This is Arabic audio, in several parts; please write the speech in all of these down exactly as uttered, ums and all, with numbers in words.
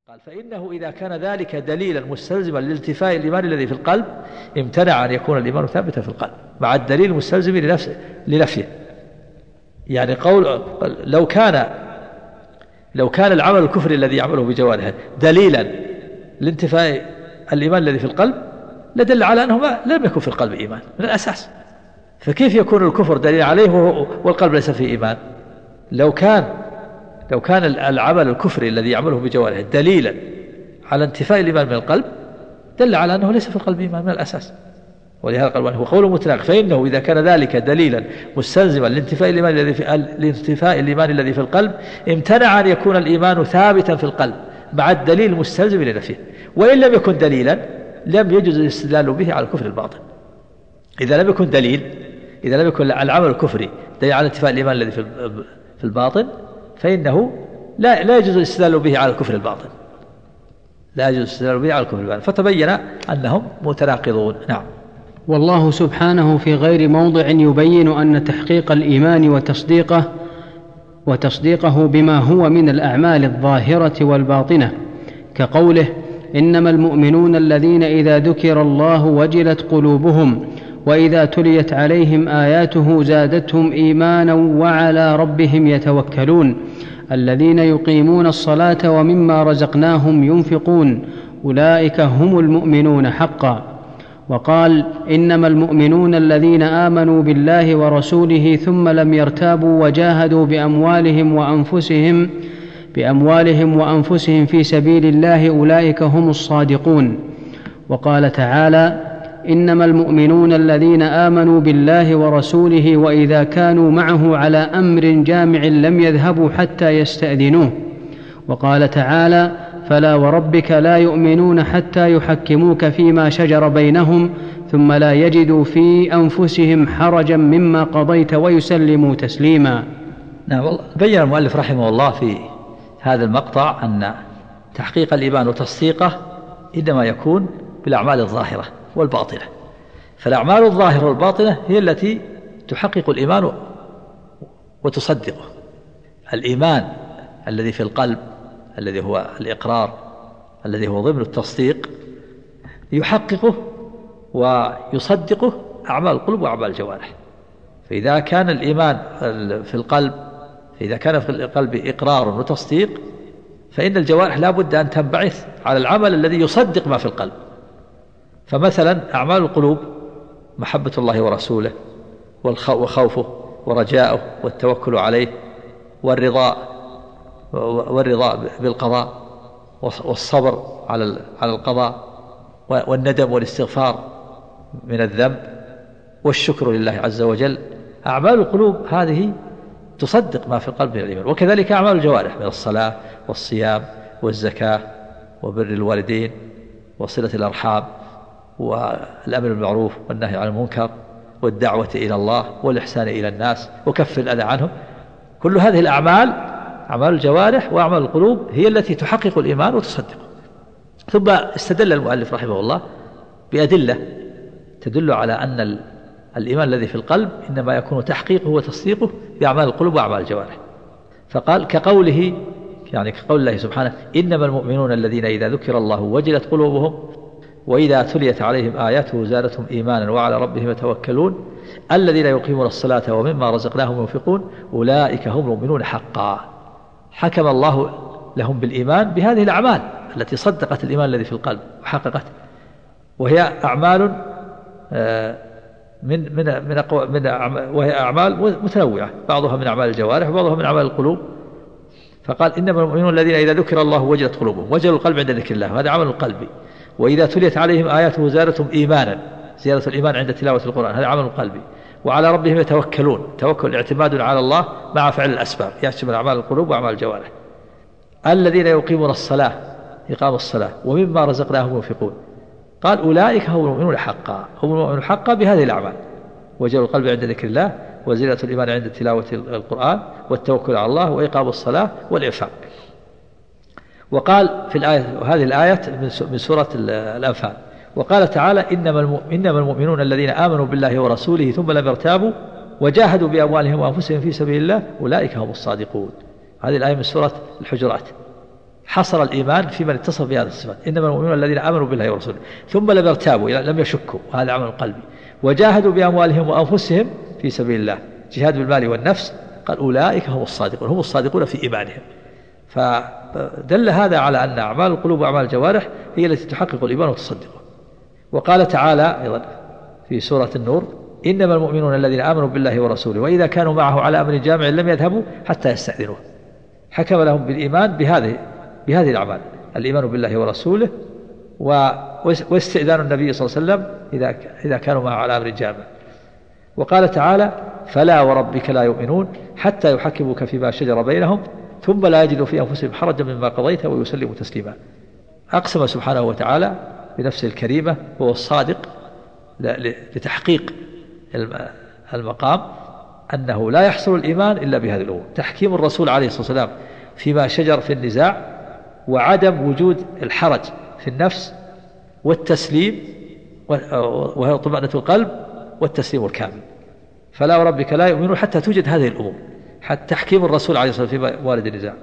قال فإنه إذا كان ذلك دليلا مستلزما لالتفاء الإيمان الذي في القلب امتنع أن يكون الإيمان ثابتا في القلب مع الدليل المستلزم لنفيه. يعني قول لو كان لو كان العمل الكفري الذي يعمله بجوارحه دليلا لانتفاء الإيمان الذي في القلب لدل على أنه لم يكن في القلب إيمان من الأساس. فكيف يكون الكفر دليل عليه والقلب ليس فيه إيمان؟ لو كان لو كان العمل الكفري الذي يعمله بجوارحه دليلا على انتفاء الإيمان من القلب دل على أنه ليس في القلب إيمان من الأساس. ولهذا قال هو قول متناقض فإنه إذا كان ذلك دليلا مستلزما لانتفاء الإيمان الذي في لانتفاء الإيمان الذي في القلب امتنع أن يكون الإيمان ثابتا في القلب مع الدليل المستلزم لنفيه. وإن لم يكن دليلا لم يجوز الاستدلال به على الكفر الباطن. إذا لم يكن دليل إذا لم يكن العمل الكفري دليل على انتفاء الإيمان الذي في الباطن فإنه لا لا يجوز الاستدلال به على الكفر الباطن لا يجوز الاستدلال به على الكفر الباطن فتبين أنهم متناقضون. نعم. والله سبحانه في غير موضع يبين أن تحقيق الإيمان وتصديقه وتصديقه بما هو من الأعمال الظاهرة والباطنة كقوله إنما المؤمنون الذين إذا ذكر الله وجلت قلوبهم وإذا تليت عليهم آياته زادتهم إيمانا وعلى ربهم يتوكلون الذين يقيمون الصلاة ومما رزقناهم ينفقون أولئك هم المؤمنون حقا. وقال إنما المؤمنون الذين آمنوا بالله ورسوله ثم لم يرتابوا وجاهدوا بأموالهم وأنفسهم بأموالهم وأنفسهم في سبيل الله أولئك هم الصادقون. وقال تعالى إنما المؤمنون الذين آمنوا بالله ورسوله وإذا كانوا معه على أمر جامع لم يذهبوا حتى يستأذنوه. وقال تعالى فلا وربك لا يؤمنون حتى يحكموك فيما شجر بينهم ثم لا يجدوا في أنفسهم حرجا مما قضيت ويسلموا تسليما. نعم. والله بين المؤلف رحمه الله في هذا المقطع أن تحقيق الإيمان وتصديقه إنما يكون بالأعمال الظاهرة والباطنة. فالأعمال الظاهرة والباطنة هي التي تحقق الإيمان وتصدقه. الإيمان الذي في القلب الذي هو الإقرار الذي هو ضمن التصديق يحققه ويصدقه أعمال القلوب وأعمال الجوارح. فإذا كان الإيمان في القلب فإذا كان في القلب إقرار وتصديق فإن الجوارح لا بد أن تنبعث على العمل الذي يصدق ما في القلب. فمثلا أعمال القلوب محبة الله ورسوله وخوفه ورجاؤه والتوكل عليه والرضا والرضا بالقضاء والصبر على على القضاء والندم والاستغفار من الذنب والشكر لله عز وجل. أعمال القلوب هذه تصدق ما في القلب من الإيمان. وكذلك أعمال الجوارح من الصلاة والصيام والزكاة وبر الوالدين وصلة الأرحام والأمر بالمعروف والنهي عن المنكر والدعوة إلى الله والإحسان إلى الناس وكف الأذى عنهم. كل هذه الأعمال أعمال الجوارح وأعمال القلوب هي التي تحقق الإيمان وتصدقه. ثم استدل المؤلف رحمه الله بأدلة تدل على أن الإيمان الذي في القلب إنما يكون تحقيقه وتصديقه بأعمال القلوب وأعمال الجوارح. فقال كقوله يعني كقول الله سبحانه إنما المؤمنون الذين إذا ذكر الله وجلت قلوبهم وإذا تليت عليهم آياته زادتهم إيمانا وعلى ربهم يتوكلون الذين يقيمون الصلاة ومما رزقناهم ينفقون أولئك هم المؤمنون حقا. حكم الله لهم بالإيمان بهذه الأعمال التي صدقت الإيمان الذي في القلب وحققته. وهي أعمال من من من من وهي أعمال متنوعة بعضها من أعمال الجوارح وبعضها من أعمال القلوب. فقال إنما المؤمنون الذين إذا ذكر الله وجلت قلوبهم وجل القلب عند ذكر الله هذا عمل القلب. وإذا تليت عليهم آياته زادتهم إيمانا زيادة الإيمان عند تلاوة القرآن هذا عمل القلب. وعلى ربهم يتوكلون توكل اعتماد على الله مع فعل الأسباب يشمل أعمال القلوب وأعمال الجوارح. الذين يقيمون الصلاة إقام الصلاة ومما رزقناهم ينفقون قال أولئك هم المؤمنون حقا هم المؤمنون حقا بهذه الأعمال وجل القلب عند ذكر الله وزيادة الإيمان عند تلاوة القرآن والتوكل على الله وإقام الصلاة والإنفاق. وقال في الآية وهذه الآية من سورة الأنفال وقال تعالى إنما المؤمنون الذين آمنوا بالله ورسوله ثم لم يرتابوا وجاهدوا بأموالهم وأنفسهم في سبيل الله أولئك هم الصادقون. هذه الآية من سورة الحجرات. حصر الإيمان في من اتصف بهذه الصفات، إنما المؤمنون الذين آمنوا بالله ورسوله ثم لم يرتابوا لم يشكوا، وهذا عمل القلب، وجاهدوا بأموالهم وأنفسهم في سبيل الله، جهاد بالمال والنفس، قال أولئك هم الصادقون، هم الصادقون في إيمانهم. فدل هذا على أن أعمال القلوب وأعمال الجوارح هي التي تحقق الإيمان وتصدقه. وقال تعالى أيضا في سورة النور: إنما المؤمنون الذين آمنوا بالله ورسوله وإذا كانوا معه على أمر جامع لم يذهبوا حتى يستأذنوه. حكم لهم بالإيمان بهذه بهذه الأعمال، الإيمان بالله ورسوله واستئذان النبي صلى الله عليه وسلم إذا إذا كانوا معه على أمر جامع. وقال تعالى: فلا وربك لا يؤمنون حتى يحكموك فيما شجر بينهم ثم لا يجدوا في أنفسهم حرجا مما قضيت ويسلموا تسليما. أقسم سبحانه وتعالى بنفسه الكريمة وهو الصادق لتحقيق المقام أنه لا يحصل الإيمان إلا بهذه الأمور: تحكيم الرسول عليه الصلاة والسلام فيما شجر في النزاع، وعدم وجود الحرج في النفس، والتسليم وهي طمأنينة القلب والتسليم الكامل. فلا وربك لا يؤمنون حتى توجد هذه الأمور، حتى تحكيم الرسول عليه الصلاة والسلام في موارد النزاع.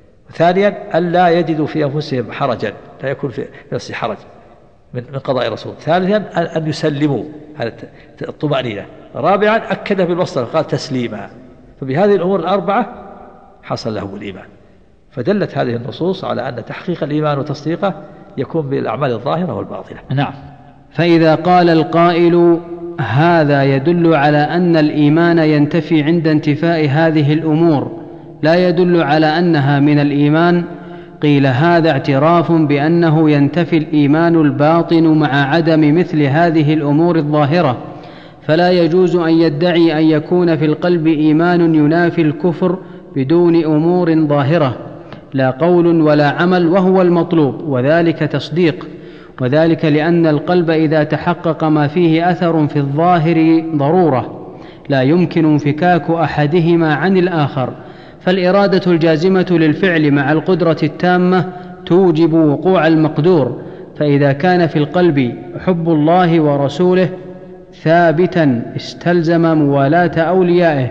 ثانيا ألا يجدوا في أنفسهم حرجا، لا يكون في نفسه حرج من قضاء الرسول. ثالثا أن يسلموا، هذا الطمأنينة. رابعا أكد بالمصدر قال تسليما. فبهذه الأمور الأربعة حصل لهم الإيمان. فدلت هذه النصوص على أن تحقيق الإيمان وتصديقه يكون بالأعمال الظاهرة والباطنة. نعم. فإذا قال القائل: هذا يدل على أن الإيمان ينتفي عند انتفاء هذه الأمور، لا يدل على أنها من الإيمان، قيل: هذا اعتراف بأنه ينتفي الإيمان الباطن مع عدم مثل هذه الأمور الظاهرة، فلا يجوز أن يدعي أن يكون في القلب إيمان ينافي الكفر بدون أمور ظاهرة، لا قول ولا عمل، وهو المطلوب، وذلك تصديق. وذلك لأن القلب إذا تحقق ما فيه أثر في الظاهر ضرورة لا يمكن انفكاك أحدهما عن الآخر، فالإرادة الجازمة للفعل مع القدرة التامة توجب وقوع المقدور. فإذا كان في القلب حب الله ورسوله ثابتا استلزم موالاة أوليائه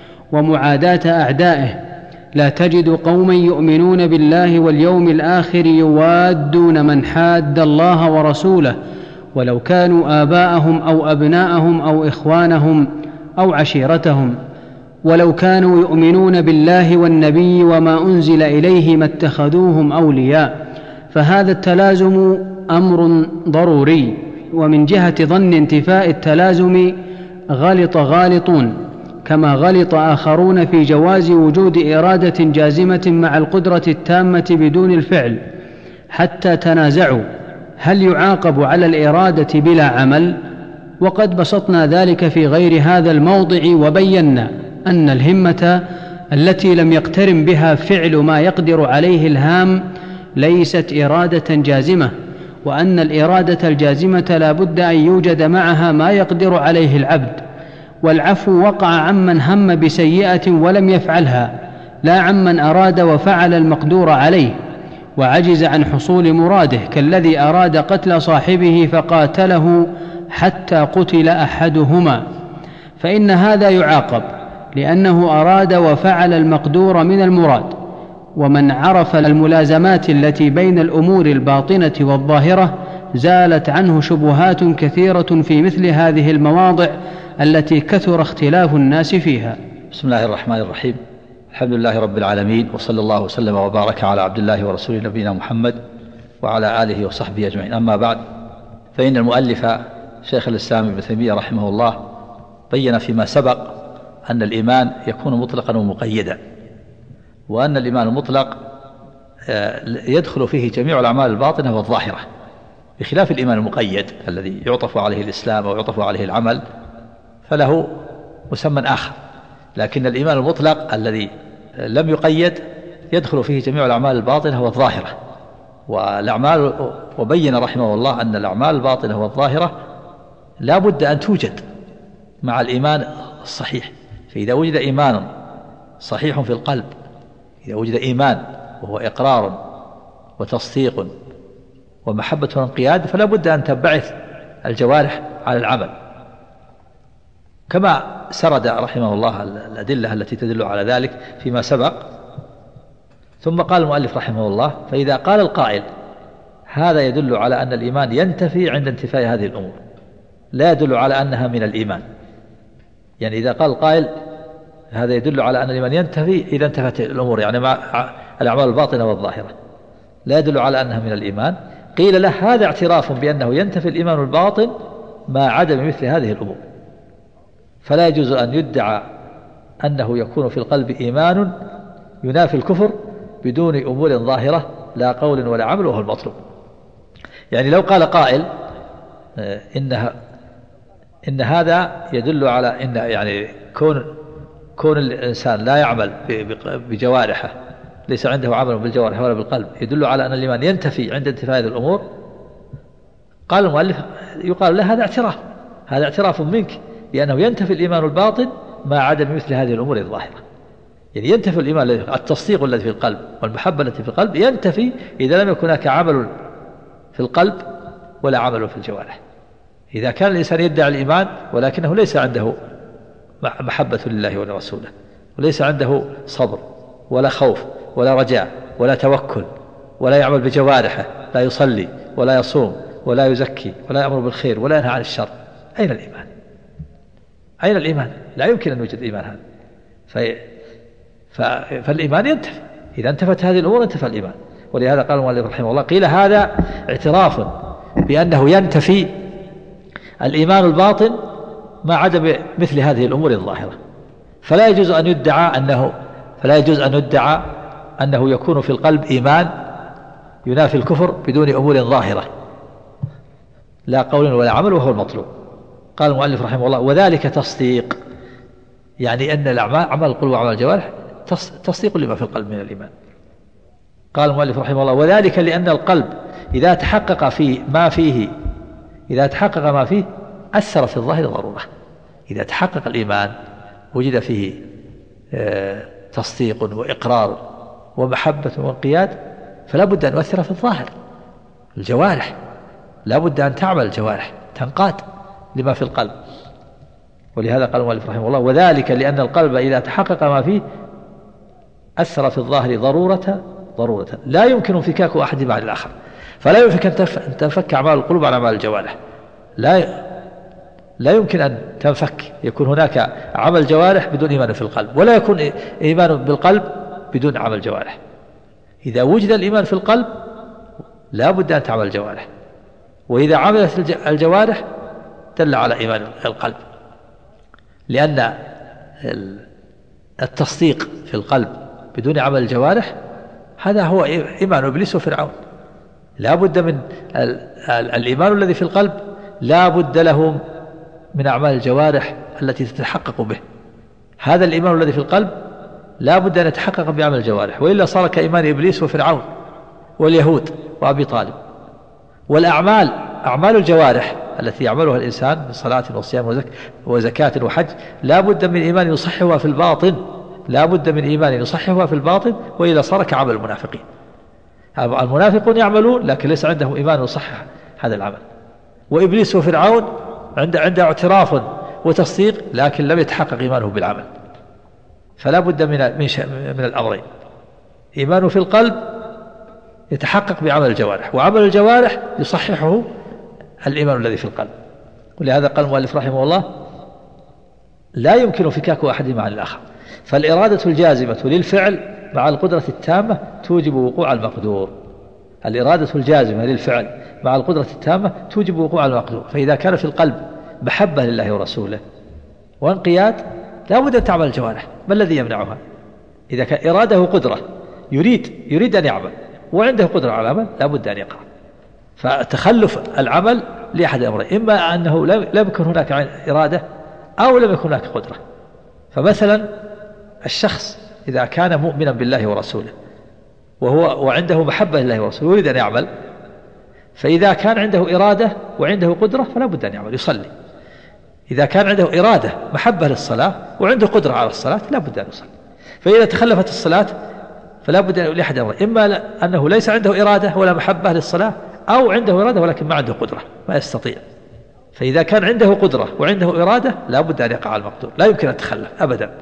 ومعاداة أعدائه. لا تجد قوما يؤمنون بالله واليوم الآخر يوادون من حاد الله ورسوله ولو كانوا آباءهم أو أبناءهم أو إخوانهم أو عشيرتهم، ولو كانوا يؤمنون بالله والنبي وما أنزل إليه ما اتخذوهم أولياء. فهذا التلازم أمر ضروري. ومن جهة ظن انتفاء التلازم غلط غالطون، كما غلط آخرون في جواز وجود إرادة جازمة مع القدرة التامة بدون الفعل، حتى تنازعوا هل يعاقب على الإرادة بلا عمل. وقد بسطنا ذلك في غير هذا الموضع، وبينا أن الهمة التي لم يقترن بها فعل ما يقدر عليه الهام ليست إرادة جازمة، وأن الإرادة الجازمة لا بد أن يوجد معها ما يقدر عليه العبد. والعفو وقع عمن هم بسيئة ولم يفعلها، لا عمن أراد وفعل المقدور عليه وعجز عن حصول مراده، كالذي أراد قتل صاحبه فقاتله حتى قتل أحدهما، فإن هذا يعاقب لأنه أراد وفعل المقدور من المراد. ومن عرف الملازمات التي بين الأمور الباطنة والظاهرة زالت عنه شبهات كثيرة في مثل هذه المواضع التي كثر اختلاف الناس فيها. بسم الله الرحمن الرحيم. الحمد لله رب العالمين، وصلى الله وسلم وبارك على عبد الله ورسوله نبينا محمد وعلى آله وصحبه أجمعين. أما بعد، فإن المؤلف شيخ الإسلام ابن تيمية رحمه الله بين فيما سبق أن الإيمان يكون مطلقا ومقيدا، وأن الإيمان المطلق يدخل فيه جميع الأعمال الباطنة والظاهرة، بخلاف الإيمان المقيد الذي يعطف عليه الإسلام أو يعطف عليه العمل فله مسمى آخر. لكن الإيمان المطلق الذي لم يقيد يدخل فيه جميع الأعمال الباطنة والظاهرة. والأعمال، وبين رحمه الله أن الأعمال الباطنة والظاهرة لا بد أن توجد مع الإيمان الصحيح. فإذا وجد إيمان صحيح في القلب، إذا وجد إيمان وهو إقرار وتصديق ومحبة وانقياد، فلا بد أن تنبعث الجوارح على العمل، كما سرد رحمه الله الأدلة التي تدل على ذلك فيما سبق. ثم قال المؤلف رحمه الله: فإذا قال القائل هذا يدل على أن الإيمان ينتفي عند انتفاء هذه الأمور، لا يدل على أنها من الإيمان. يعني إذا قال القائل هذا يدل على أن الإيمان ينتفي إذا انتفت الأمور، يعني مع الأعمال الباطنة والظاهرة، لا يدل على أنها من الإيمان، قيل له هذا اعتراف بأنه ينتفي الإيمان الباطن مع عدم مثل هذه الأمور، فلا يجوز أن يدعى أنه يكون في القلب إيمان ينافي الكفر بدون أمور ظاهرة لا قول ولا عمل، وهو المطلوب. يعني لو قال قائل إنها إن هذا يدل على إن يعني كون كون الإنسان لا يعمل بجوارحه، ليس عنده عمل بالجوارح ولا بالقلب، يدل على أن الإيمان ينتفي عند انتفاء هذه الأمور، قال المؤلف يقال له هذا اعتراف، هذا اعتراف منك بأنه ينتفي الإيمان الباطن مع عدم مثل هذه الأمور الظاهرة. يعني ينتفي الإيمان، التصديق الذي في القلب والمحبة التي في القلب ينتفي إذا لم يكن هناك عمل في القلب ولا عمل في الجوارح. إذا كان الإنسان يدعي الإيمان ولكنه ليس عنده محبة لله ولرسوله، وليس عنده صبر ولا خوف ولا رجاء ولا توكل، ولا يعمل بجوارحه، لا يصلي ولا يصوم ولا يزكي ولا يأمر بالخير ولا ينهى عن الشر، أين الإيمان؟ أين الإيمان؟ لا يمكن أن يوجد إيمان هذا. في فالإيمان ينتفي، إذا انتفت هذه الأمور انتفى الإيمان. ولهذا قال المؤلف رحمه الله: قيل هذا اعتراف بأنه ينتفي الإيمان الباطن مع عدم مثل هذه الأمور الظاهرة، فلا يجوز أن يدعى أنه فلا يجوز أن يدعى أنه يكون في القلب إيمان ينافي الكفر بدون أمور ظاهرة لا قول ولا عمل، وهو المطلوب. قال المؤلف رحمه الله: وذلك تصديق، يعني أن الأعمال عمل القلوب وعمل الجوارح تصديق لما في القلب من الإيمان. قال المؤلف رحمه الله: وذلك لأن القلب إذا تحقق في ما فيه إذا تحقق ما فيه أثر في الظاهر ضرورة. إذا تحقق الإيمان وجد فيه تصديق وإقرار ومحبة وانقياد، فلا بد أن يؤثر في الظاهر. الجوارح لا بد أن تعمل، الجوارح تنقاد لما في القلب. ولهذا قال المؤلف رحمه الله: وذلك لأن القلب إذا تحقق ما فيه أثر في الظاهر ضرورة ضرورة لا يمكن انفكاك أحد بعد الآخر. فلا يمكن أن تنفك أعمال القلوب عن أعمال الجوارح، لا لا يمكن أن تنفك. يكون هناك عمل جوارح بدون إيمان في القلب، ولا يكون إيمان بالقلب بدون عمل جوارح. إذا وجد الإيمان في القلب لا بد أن تعمل الجوارح، وإذا عملت الجوارح دل على إيمان القلب، لأن التصديق في القلب بدون عمل الجوارح هذا هو إيمان إبليس وفرعون. لا بد من الإيمان الذي في القلب، لا بد له من أعمال الجوارح التي تتحقق به. هذا الإيمان الذي في القلب لا بد أن يتحقق بعمل الجوارح، وإلا صار كإيمان إبليس وفرعون واليهود وأبي طالب. والأعمال أعمال الجوارح التي يعملها الإنسان من صلاة وصيام وزكاة وحج لا بد من إيمان يصححها في الباطن، لا بد من إيمان يصححها في الباطن، وإلا صار كعمل المنافقين. المنافقون يعملون لكن ليس عندهم إيمان يصحح هذا العمل. وإبليس وفرعون عنده عنده اعتراف وتصديق لكن لم يتحقق إيمانه بالعمل. فلا بد من من من الأمرين: إيمانه في القلب يتحقق بعمل الجوارح، وعمل الجوارح يصححه الإيمان الذي في القلب. ولهذا قال المؤلف رحمه الله: لا يمكن انفكاك أحدهما عن الآخر. فالإرادة الجازمة للفعل مع القدرة التامة توجب وقوع المقدور. الإرادة الجازمة للفعل مع القدرة التامة توجب وقوع المقدور. فإذا كان في القلب محبة لله ورسوله وانقياد لا بد أن تعمل الجوارح. ما الذي يمنعها؟ إذا كان إراده قدرة، يريد يريد أن يعمل وعنده قدرة على العمل لا بد أن يقع. فتخلف العمل لأحد الأمرين: إما أنه لم يكن هناك إرادة أو لم يكن هناك قدرة. فمثلا الشخص إذا كان مؤمنا بالله ورسوله وهو وعنده محبة لله ورسوله يريد أن يعمل، فإذا كان عنده إرادة وعنده قدرة فلا بد أن يعمل، يصلي. إذا كان عنده إرادة محبة للصلاة وعنده قدرة على الصلاة لا بد أن يصلي. فإذا تخلفت الصلاة فلا بد أن لأحد أمرين: إما أنه ليس عنده إرادة ولا محبة للصلاة، أو عنده إرادة ولكن ما عنده قدرة، ما يستطيع. فإذا كان عنده قدرة وعنده إرادة لا بد أن يقع المقدور، لا يمكن أن يتخلف أبدا.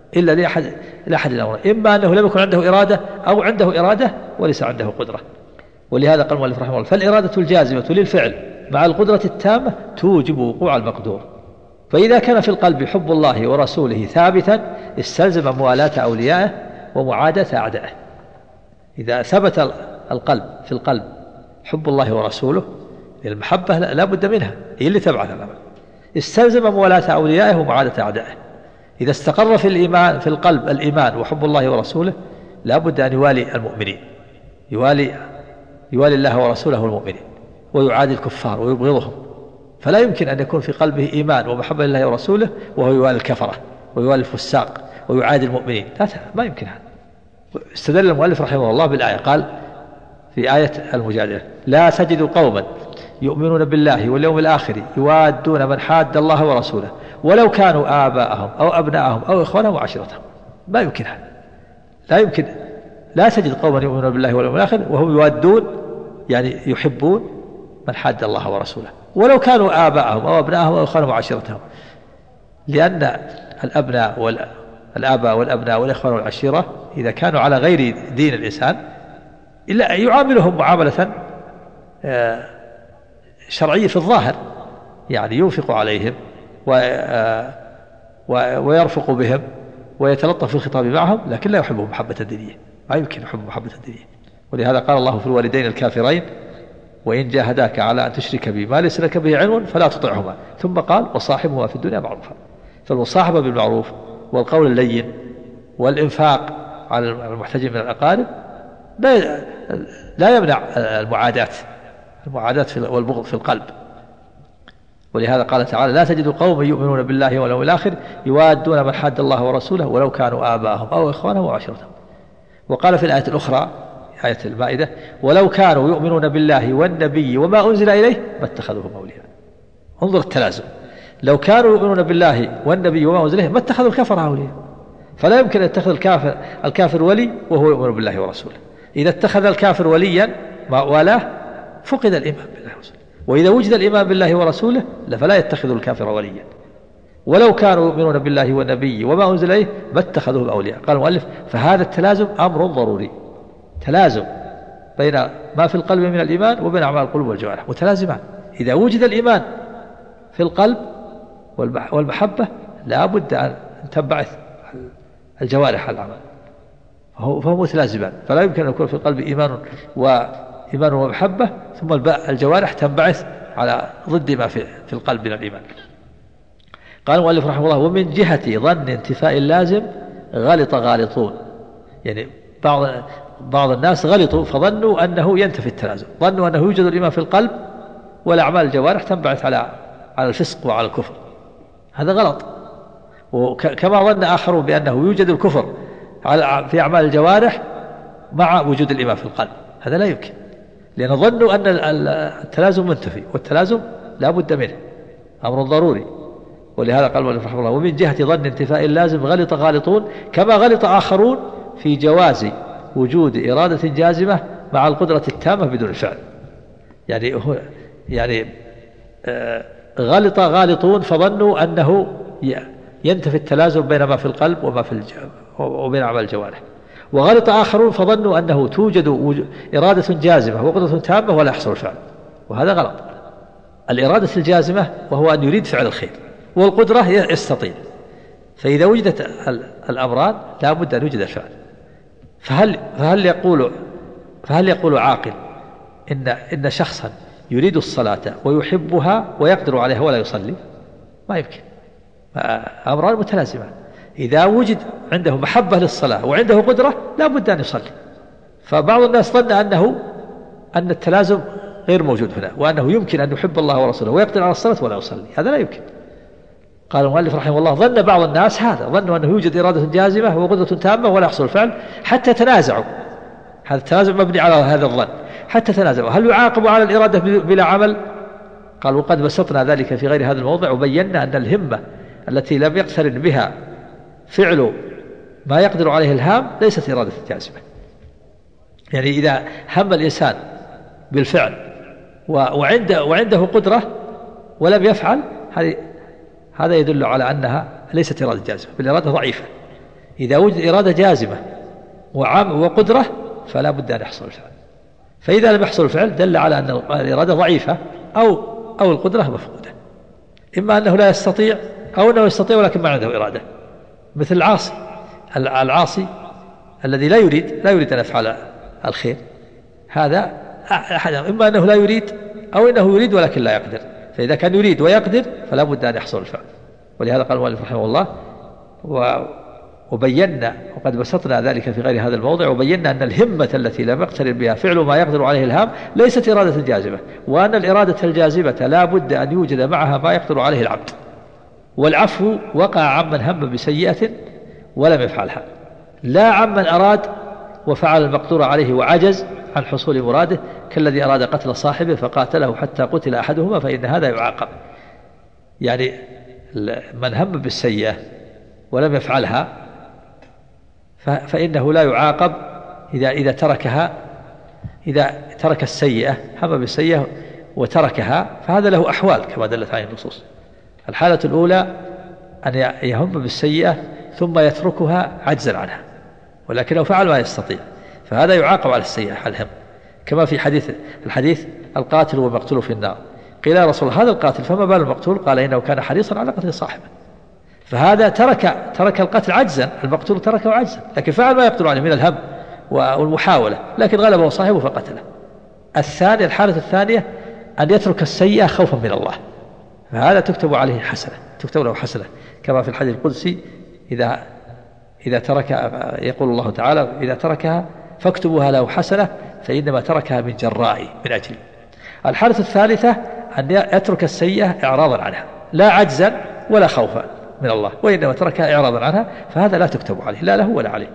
إلا لأحد لأحد الأمرين، إما أنه لم يكن عنده إرادة أو عنده إرادة وليس عنده قدرة. ولهذا قال المؤلف رحمه الله: فالإرادة الجازمة للفعل مع القدرة التامة توجب وقوع المقدور. فإذا كان في القلب حب الله ورسوله ثابتا استلزم موالاة أوليائه ومعاداة أعدائه. إذا ثبت القلب في القلب حب الله ورسوله، المحبة لا بد منها، هي اللي تبعث الأمل، استلزم موالاة أوليائه ومعاداة أعدائه. إذا استقر في الإيمان في القلب الإيمان وحب الله ورسوله لا بد أن يوالي المؤمنين، يوالي يوالي الله ورسوله والمؤمنين، ويعادي الكفار ويبغضهم. فلا يمكن أن يكون في قلبه إيمان ومحبة لله ورسوله وهو يوالي الكفرة ويوالي الفساق ويعادي المؤمنين، لا ما يمكن هذا. استدل المؤلف رحمه الله بالآية، قال في آية المجادلة: لا تجد قوما يؤمنون بالله واليوم الآخر يوادون من حاد الله ورسوله ولو كانوا آباءهم أو أبناءهم أو إخوانهم وعشيرتهم. ما يمكن هذا، لا يمكن. لا تجد قوما يؤمنون بالله واليوم الآخر وهم يوادون، يعني يحبون من حاد الله ورسوله ولو كانوا آباءهم أو أبناءهم أو إخوانهم وعشيرتهم، لأن الأبناء والآباء والأبناء والإخوان والعشيرة إذا كانوا على غير دين الإنسان إلا يعاملهم معاملة شرعية في الظاهر، يعني ينفق عليهم ويرفق بهم ويتلطف في الخطاب معهم، لكن لا يحبهم محبة دينية، ما يمكن يحب محبة دينية. ولهذا قال الله في الوالدين الكافرين: وإن جاهداك على أن تشرك بي ما ليس لك به علم فلا تطعهما، ثم قال: وصاحبهما في الدنيا معروفا. فالمصاحبة بالمعروف والقول اللين والإنفاق على المحتاجين من الأقارب لا لا يمنع المعاداة المعاداة والبغض في القلب. ولهذا قال تعالى: لا تجد قوما يؤمنون بالله واليوم الآخر يوادون من حاد الله ورسوله ولو كانوا آباءهم أو إخوانهم وعشيرتهم. وقال في الآية الأخرى آية المائدة: ولو كانوا يؤمنون بالله والنبي وما أنزل إليه ما اتخذوهم أولياء. انظر التلازم، لو كانوا يؤمنون بالله والنبي وما أنزل إليه ما اتخذوا الكفر أولياء. فلا يمكن أن يتخذ الكافر الكافر ولي وهو يؤمن بالله ورسوله. إذا اتخذ الكافر وليا ما والاه فقد الإيمان بالله ورسوله، وإذا وجد الإيمان بالله ورسوله فلا يتخذ الكافر وليا. ولو كانوا يؤمنون بالله والنبي وما أنزل إليه ما اتخذوهم أولياء. قال المؤلف: فهذا التلازم أمر ضروري، تلازم بين ما في القلب من الإيمان وبين أعمال القلوب والجوارح، متلازمان. إذا وجد الإيمان في القلب والمحبة لا بد أن تنبعث الجوارح على الأعمال، فهو متلازمان. فلا يمكن أن يكون في القلب إيمان وإيمان ومحبة ثم الجوارح تنبعث على ضد ما في في القلب من الإيمان. قال المؤلف رحمه الله: ومن جهة ظن انتفاء اللازم غلط غالطون. يعني بعض بعض الناس غلطوا فظنوا أنه ينتفي التلازم، ظنوا أنه يوجد الإيمان في القلب والأعمال الجوارح تنبعث على على الفسق وعلى الكفر. هذا غلط. وكما ظن آخرون بأنه يوجد الكفر في أعمال الجوارح مع وجود الإيمان في القلب، هذا لا يمكن، لأن ظنوا أن التلازم منتفي، والتلازم لا بد منه، أمر ضروري. ولهذا قال المؤلف رحمه الله: ومن جهة ظن انتفاء اللازم غلط غالطون كما غلط آخرون في جواز وجود إرادة جازمة مع القدرة التامة بدون الفعل. يعني يعني آه غلط غالطون فظنوا أنه ينتفي التلازم بين ما في القلب وما في وبين أعمال الجوارح، وغلط آخرون فظنوا أنه توجد إرادة جازمة وقدرة تامة ولا يحصل الفعل، وهذا غلط. الإرادة الجازمة وهو أن يريد فعل الخير، والقدرة يستطيع. فإذا وجدت الأمران لا بد أن يوجد الفعل. فهل فهل يقول فهل يقول عاقل إن إن شخصا يريد الصلاة ويحبها ويقدر عليها ولا يصلي؟ ما يمكن، أمران متلازمان. إذا وجد عنده محبة للصلاة وعنده قدرة لا بد أن يصلي. فبعض الناس ظن أنه أن التلازم غير موجود هنا، وأنه يمكن أن يحب الله ورسوله ويقدر على الصلاة ولا يصلي، هذا لا يمكن. قال المؤلف رحمه الله: ظن بعض الناس هذا، ظنوا أنه يوجد إرادة جازمة وقدرة تامة ولا يحصل الفعل، حتى تنازعوا. هذا التنازع مبني على هذا الظن، حتى تنازعوا هل يعاقب على الإرادة بلا عمل؟ قال: وقد بسطنا ذلك في غير هذا الموضع وبينا أن الهمة التي لم يقترن بها فعل ما يقدر عليه الهام ليست إرادة جازمة. يعني إذا هم الإنسان بالفعل وعنده وعنده قدرة ولم يفعل، هذه هذا يدل على أنها ليست إرادة جازمة، بالإرادة ضعيفة. إذا وجد إرادة جازمة وقدرة فلا بد أن يحصل الفعل. فإذا لم يحصل الفعل دل على أن الإرادة ضعيفة أو أو القدرة مفقودة، إما أنه لا يستطيع أو أنه يستطيع ولكن ما عنده إرادة، مثل العاصي العاصي الذي لا يريد لا يريد أن يفعل الخير، هذا أحد إما أنه لا يريد أو أنه يريد ولكن لا يقدر. فإذا كان يريد ويقدر فلا بد أن يحصل الفعل. ولهذا قال المؤلف رحمه الله وبينا وقد بسطنا ذلك في غير هذا الموضع، وبينا أن الهمة التي لم يقترن بها فعل ما يقدر عليه الهام ليست إرادة جازمة، وأن الإرادة الجازمة لا بد أن يوجد معها ما يقدر عليه العبد. والعفو وقع عمن هم بسيئة ولم يفعلها، لا عمن أراد وفعل المقدور عليه وعجز عن حصول مراده، كالذي أراد قتل صاحبه فقاتله حتى قتل أحدهما فإن هذا يعاقب. يعني من هم بالسيئة ولم يفعلها فإنه لا يعاقب إذا إذا تركها، إذا ترك السيئة، هم بالسيئة وتركها، فهذا له أحوال كما دلت عليه النصوص. الحالة الأولى أن يهم بالسيئة ثم يتركها عجزا عنها، ولكنه فعل ما يستطيع، فهذا يعاقب على السيئة على الهم، كما في حديث الحديث القاتل والمقتول في النار. قيل يا رسول الله هذا القاتل فما بال المقتول؟ قال إنه كان حريصا على قتل صاحبه. فهذا ترك ترك القتل عجزا، المقتول تركه عجزا، لكن فعل ما يقدر عليه من الهم والمحاولة، لكن غلبه صاحبه فقتله. الثاني الحالة الثانية أن يترك السيئة خوفا من الله، فهذا تكتب عليه حسنة، تكتب له حسنة، كما في الحديث القدسي إذا إذا ترك، يقول الله تعالى إذا تركها فاكتبوها له حسنة فإنما تركها من جرائي من أجلي. الحالة الثالثة أن يترك السيئة إعراضا عنها، لا عجزا ولا خوفا من الله، وإنما تركها إعراضا عنها، فهذا لا تكتب عليه، لا له ولا عليه.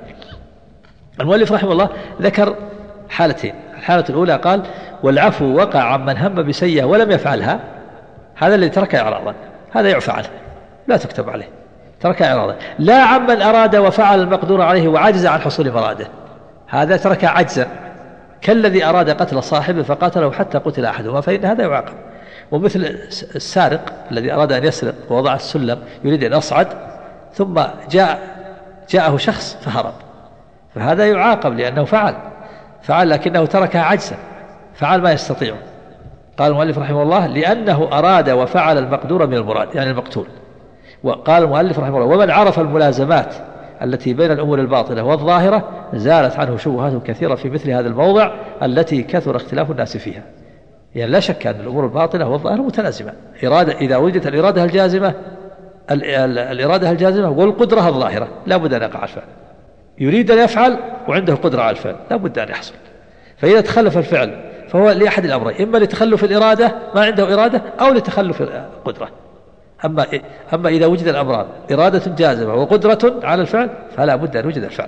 المؤلف رحمه الله ذكر حالتين. الحالة الأولى قال والعفو وقع عمن هم بسيئة ولم يفعلها، هذا الذي ترك إعراضا، هذا يعفى عنه لا تكتب عليه، ترك إعراضا. لا عمن أراد وفعل المقدور عليه وعجز عن حصول مراده، هذا ترك عجزا، كالذي أراد قتل صاحبه فقاتله حتى قتل أحدهما فإن هذا يعاقب. ومثل السارق الذي أراد أن يسرق ووضع السلم يريد أن يصعد ثم جاء جاءه شخص فهرب، فهذا يعاقب لأنه فعل فعل لكنه تركها عجزا، فعل ما يستطيع. قال المؤلف رحمه الله لأنه أراد وفعل المقدور من المراد، يعني المقتول. وقال المؤلف رحمه الله ومن عرف الملازمات التي بين الأمور الباطلة والظاهرة زالت عنه شبهات كثيرة في مثل هذا الموضع التي كثر اختلاف الناس فيها. يعني لا شك أن الأمور الباطلة والظاهرة متلازمة، إرادة إذا وجدت الإرادة الجازمة الإرادة الجازمة والقدرة الظاهرة لا بد أن يقع الفعل، يريد أن يفعل وعنده قدرة على الفعل لا بد أن يحصل. فإذا تخلف الفعل فهو لأحد الأمرين، إما لتخلف الإرادة ما عنده إرادة أو لتخلف القدرة. أما أما إذا وجد الأمران إرادة جازمة وقدرة على الفعل فلا بد أن يوجد الفعل،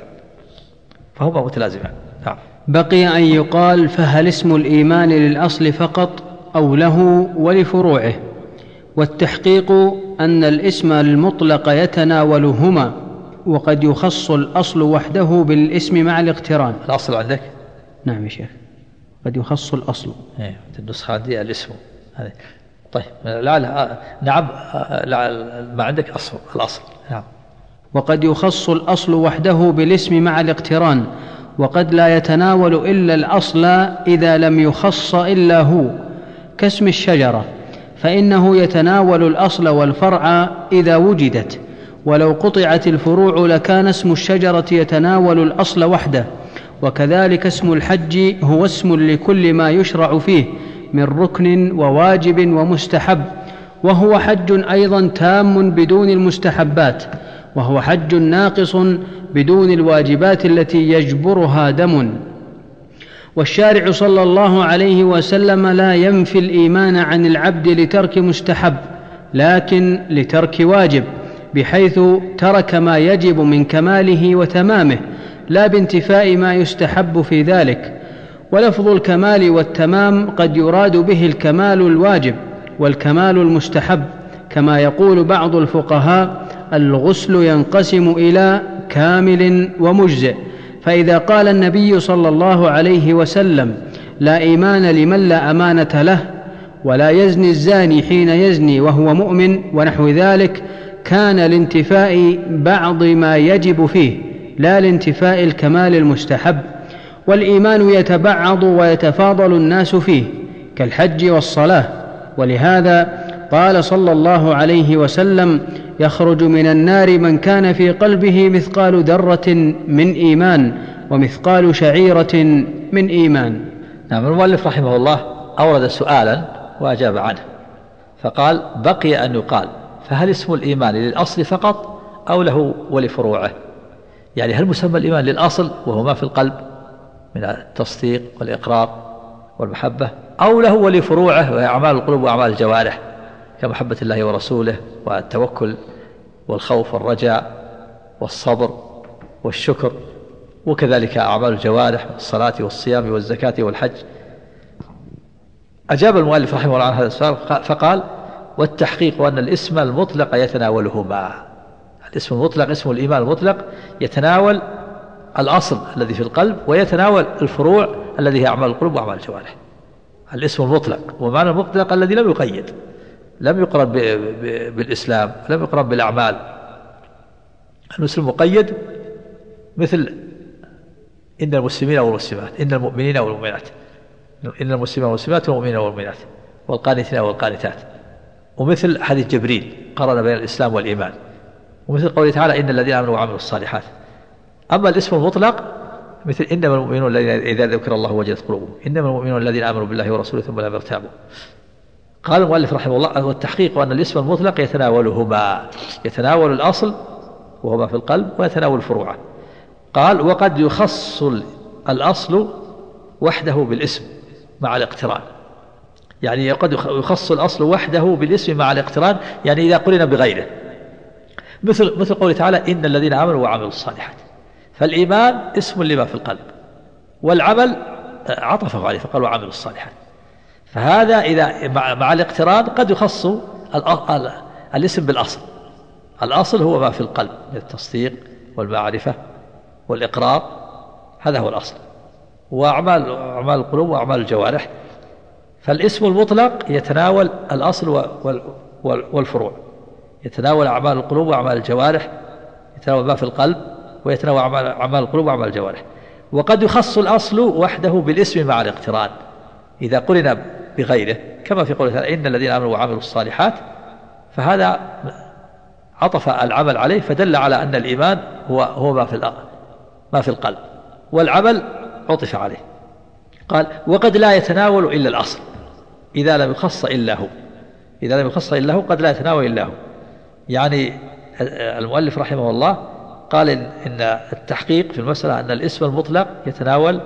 فهما متلازمان. نعم. بقي أن يقال فهل اسم الإيمان للأصل فقط أو له ولفروعه؟ والتحقيق أن الاسم المطلق يتناولهما، وقد يخص الأصل وحده بالاسم مع الاقتران. الأصل عندك؟ نعم يا شيخ، قد يخص الأصل. إيه النسخة عندي الاسم هذه. طيب لعل نعم ما عندك أصل الأصل. نعم. وقد يخص الأصل وحده بالاسم مع الاقتران، وقد لا يتناول إلا الأصل إذا لم يخص إلا هو، كاسم الشجرة، فإنه يتناول الأصل والفرع إذا وجدت، ولو قطعت الفروع لكان اسم الشجرة يتناول الأصل وحده. وكذلك اسم الحج هو اسم لكل ما يشرع فيه من ركن وواجب ومستحب، وهو حج أيضا تام بدون المستحبات، وهو حج ناقص بدون الواجبات التي يجبرها دم. والشارع صلى الله عليه وسلم لا ينفي الإيمان عن العبد لترك مستحب، لكن لترك واجب، بحيث ترك ما يجب من كماله وتمامه، لا بانتفاء ما يستحب في ذلك. ولفظ الكمال والتمام قد يراد به الكمال الواجب والكمال المستحب، كما يقول بعض الفقهاء الغسل ينقسم إلى كامل ومجزئ. فإذا قال النبي صلى الله عليه وسلم لا إيمان لمن لا أمانة له، ولا يزني الزاني حين يزني وهو مؤمن، ونحو ذلك، كان لانتفاء بعض ما يجب فيه لا لانتفاء الكمال المستحب. والإيمان يتبعض ويتفاضل الناس فيه كالحج والصلاة، ولهذا قال صلى الله عليه وسلم: يخرج من النار من كان في قلبه مثقال ذرة من إيمان ومثقال شعيرة من إيمان. نعم. المؤلف رحمه الله أورد سؤالا وأجاب عنه، فقال: بقي أن يقال فهل اسم الإيمان للأصل فقط أو له ولفروعه؟ يعني هل مسمى الإيمان للأصل وهو ما في القلب من التصديق والإقرار والمحبة، أو له ولفروعه وهي أعمال القلوب وأعمال الجوارح كمحبة الله ورسوله والتوكل والخوف والرجاء والصبر والشكر، وكذلك أعمال الجوارح الصلاة والصيام والزكاة والحج؟ أجاب المؤلف رحمه الله عن هذا السؤال فقال: والتحقيق أن الاسم المطلق يتناولهما. الاسم المطلق، اسم الإيمان المطلق، يتناول الأصل الذي في القلب ويتناول الفروع الذي هي أعمال القلوب وأعمال الجوارح. الاسم المطلق ومعنى المطلق الذي لم يقيد، لم يقرن بالإسلام، لم يقرن بالأعمال. الاسم المقيد مثل إن المسلمين والمسلمات، إن المؤمنين والمؤمنات، إن المسلمين والمسلمات والمؤمنين والمؤمنات، والقانتين والقانتات، ومثل حديث جبريل قرن بين الإسلام والإيمان، ومثل قوله تعالى: إن الذين آمنوا وعملوا الصالحات. أما الاسم المطلق مثل إنما المؤمنون الذين إذا ذكر الله وجلت قلوبهم، إنما المؤمنون الذين آمنوا بالله ورسوله ثم لم يرتابوا. قال المؤلف رحمه الله: والتحقيق أن الاسم المطلق يتناولهما، يتناول الأصل وهو ما في القلب ويتناول فروعه. قال: وقد يخص الأصل وحده بالاسم مع الاقتران. يعني قد يخص الأصل وحده بالاسم مع الاقتران، يعني إذا قرن بغيره، مثل مثل قوله تعالى: إن الذين آمنوا وعملوا الصالحات. فالإيمان اسم لما في القلب، والعمل عطفه عليه فقال: وعملوا الصالحات. فهذا إذا مع, مع الاقتران قد يخص الاسم بالأصل. الأصل هو ما في القلب من التصديق والمعرفة والإقرار، هذا هو الأصل، وأعمال أعمال القلوب وأعمال الجوارح. فالاسم المطلق يتناول الأصل والفروع، يتناول أعمال القلوب وأعمال الجوارح، يتناول ما في القلب ويتناول أعمال القلوب وأعمال الجوارح. وقد يخص الأصل وحده بالاسم مع الاقتران إذا قرن بغيره، كما في قوله تعالى: إن الذين آمنوا وعملوا الصالحات. فهذا عطف العمل عليه فدل على أن الإيمان هو هو ما في ما في القلب، والعمل عطف عليه. قال: وقد لا يتناول إلا الأصل إذا لم يخص إلا هو، إذا لم يخص إلا هو قد لا يتناول إلا هو. يعني المؤلف رحمه الله قال إن التحقيق في المسألة أن الاسم المطلق يتناول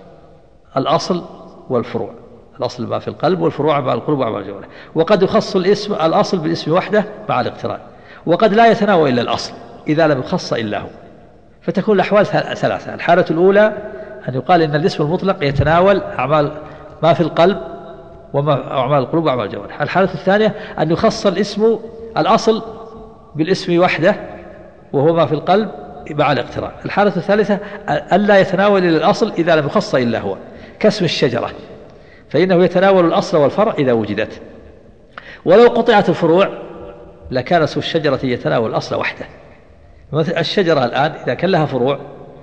الأصل والفروع، الأصل ما في القلب والفروع مع القلوب ومع الجوارح. وقد يخص الاسم الأصل بالاسم وحده مع الاقتران، وقد لا يتناول إلا الأصل إذا لم يخص إلا هو. فتكون الأحوال ثلاثة. الحالة الأولى أن يقال إن الاسم المطلق يتناول أعمال ما في القلب وأعمال القلوب وأعمال الجوارح. الحالة الثانية أن يخص الاسم الأصل بالاسم وحده وهو ما في القلب مع الاقتران. الحالة الثالثة أن لا يتناول إلا الأصل إذا لم يخص إلا هو، كاسم الشجرة، فإنه يتناول الأصل والفرع إذا وجدت. ولو قطعت الفروع لكان اسم الشجرة يتناول الأصل وحده. مثل الشجرة الآن إذا كان لها فروع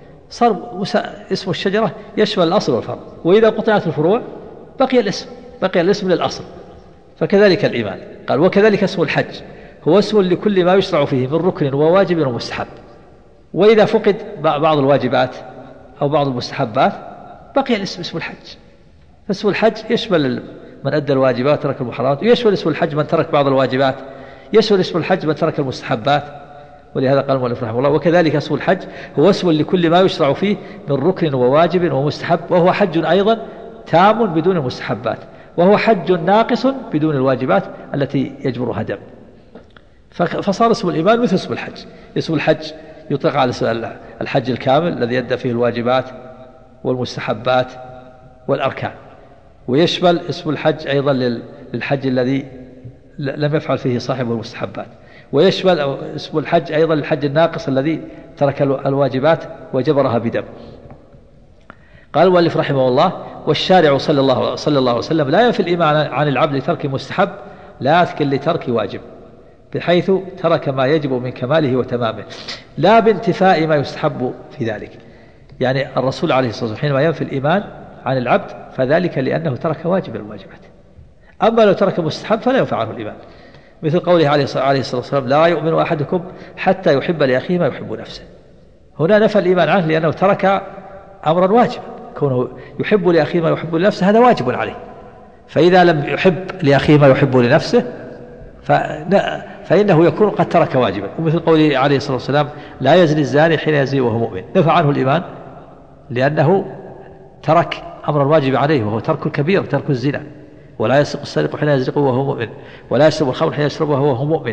صار اسم الشجرة يشمل الأصل والفرع، وإذا قطعت الفروع بقي الاسم بقي الاسم للأصل. فكذلك الإيمان. قال: وكذلك اسم الحج هو اسم لكل ما يشرع فيه من ركن وواجب ومستحب، وإذا فقد بعض الواجبات أو بعض المستحبات بقي الاسم اسم الحج. فاسم الحج يشمل من أدى الواجبات وترك المحرمات، ويشمل اسم الحج من ترك بعض الواجبات، يشمل اسم الحج من ترك المستحبات. ولهذا قال المؤلف رحمه الله: وكذلك اسم الحج هو اسم لكل ما يشرع فيه من ركن وواجب ومستحب، وهو حج أيضا تام بدون المستحبات، وهو حج ناقص بدون الواجبات التي يجبرها دم. فصار اسم الإيمان مثل اسم الحج. اسم الحج يطلق على الحج الكامل الذي يدى فيه الواجبات والمستحبات والأركان، ويشمل اسم الحج أيضا للحج الذي لم يفعل فيه صاحب المستحبات، ويشمل اسم الحج أيضا للحج الناقص الذي ترك الواجبات وجبرها بدم. قال المؤلف رحمه الله: والشارع صلى الله, صلى الله عليه وسلم لا ينفي الإيمان عن العبد لترك مستحب لكن لترك واجب. بحيث ترك ما يجب من كماله وتمامه لا بانتفاء ما يستحب في ذلك. يعني الرسول عليه الصلاة والسلام حينما ينفي الإيمان عن العبد فذلك لأنه ترك واجب الواجبات، أما لو ترك مستحب فلا ينفع عنه الإيمان، مثل قوله عليه الصلاة والسلام لا يؤمن أحدكم حتى يحب لأخيه ما يحب نفسه. هنا نفى الإيمان عنه لأنه ترك أمرا واجبا، كونه يحب لأخيه ما يحب لنفسه هذا واجب عليه، فإذا لم يحب لأخيه ما يحب لنفسه فإنه يكون قد ترك واجبا. ومثل قوله عليه الصلاة والسلام لا يزني الزاني حين يزني وهو مؤمن، نفى عنه الإيمان لأنه ترك أمر الواجب عليه وهو ترك الكبير ترك الزنا. ولا يسرق السارق حين يسرق وهو مؤمن، ولا يشرب الخمر حين يشربه وهو مؤمن.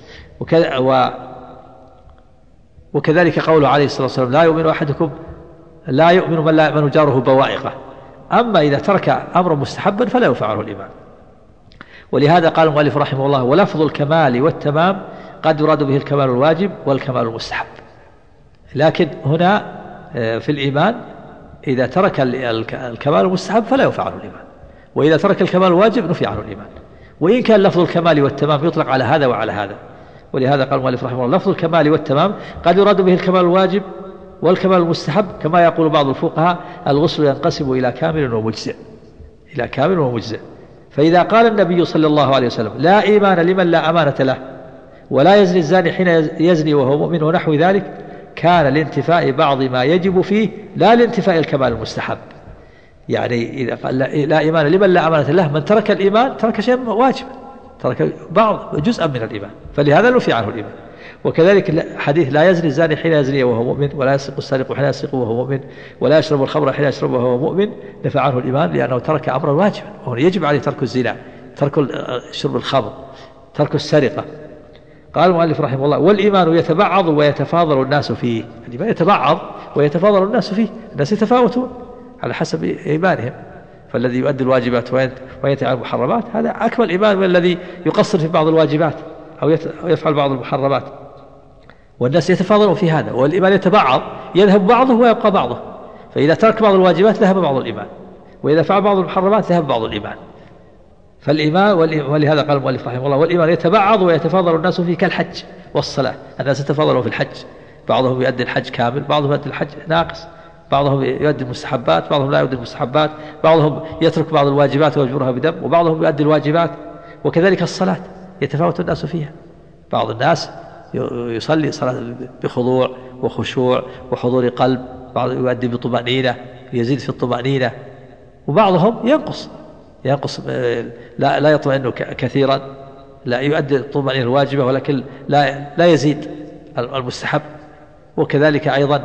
وكذلك قوله عليه الصلاة والسلام لا يؤمن أحدكم لا يؤمن من لا يؤمن جاره بوائقه. أما إذا ترك أمر مستحبا فلا ينفع عنه الإيمان. ولهذا قال المؤلف رحمه الله ولفظ الكمال والتمام قد يراد به الكمال الواجب والكمال المستحب. لكن هنا في الإيمان إذا ترك الكمال المستحب فلا ينفع عنه الإيمان، وإذا ترك الكمال الواجب نفي عنه الإيمان، وإن كان لفظ الكمال والتمام يطلق على هذا وعلى هذا. ولهذا قال المؤلف رحمه الله لفظ الكمال والتمام قد يراد به الكمال الواجب والكمال المستحب، كما يقول بعض الفقهاء الغسل ينقسم إلى كامل ومجزئ، إلى كامل ومجزئ. فإذا قال النبي صلى الله عليه وسلم لا إيمان لمن لا أمانة له، ولا يزني الزاني حين يزني وهو مؤمن ونحو ذلك، كان لانتفاء بعض ما يجب فيه لا لانتفاء الكمال المستحب. يعني إذا قال لا إيمان لمن لا أمانة له، من ترك الإيمان ترك شيء واجب، ترك بعض جزءا من الإيمان، فلهذا نفي عنه الإيمان. وكذلك حديث لا يزني الزاني حين يزني وهو مؤمن، ولا يسرق السارق حين يسرق وهو مؤمن، ولا يشرب الخمر حين يشرب وهو مؤمن، نفى عنه الإيمان لأنه ترك أمرا واجبا، وهو يجب عليه ترك الزنا، ترك شرب الخمر، ترك السرقة. قال المؤلف رحمه الله والإيمان يتبعض ويتفاضل الناس فيه. الإيمان يتبعض ويتفاضل الناس فيه، الناس يتفاوتون على حسب إيمانهم، فالذي يؤدي الواجبات وينتهي عن المحرمات هذا أكمل إيمان من الذي يقصر في بعض الواجبات أو يفعل بعض المحرمات. والناس يتفاضلون في هذا، والإيمان يتبعض، يذهب بعضه ويبقى بعضه، فإذا ترك بعض الواجبات ذهب بعض الإيمان، وإذا فعل بعض المحرمات ذهب بعض الإيمان. فالإيمان ولهذا قال المؤلف رحمه الله والإيمان يتبعض ويتفاضل الناس فيه كالحج والصلاة. الناس يتفاضلون في الحج، بعضهم يؤدي الحج كامل، بعضهم يؤدي الحج ناقص، بعضهم يؤدي المستحبات، بعضهم لا يؤدي المستحبات، بعضهم يترك بعض الواجبات ويجبرها بدم، وبعضهم يؤدي الواجبات. وكذلك الصلاة يتفاوت الناس فيها، بعض الناس يصلي صلاة بخضوع وخشوع وحضور قلب، بعض يؤدي بطمأنينة يزيد في الطمأنينة، وبعضهم ينقص ينقص لا لا يطمئن كثيرا، لا يؤدي الطمأنينة الواجبة ولكن لا لا يزيد المستحب. وكذلك أيضا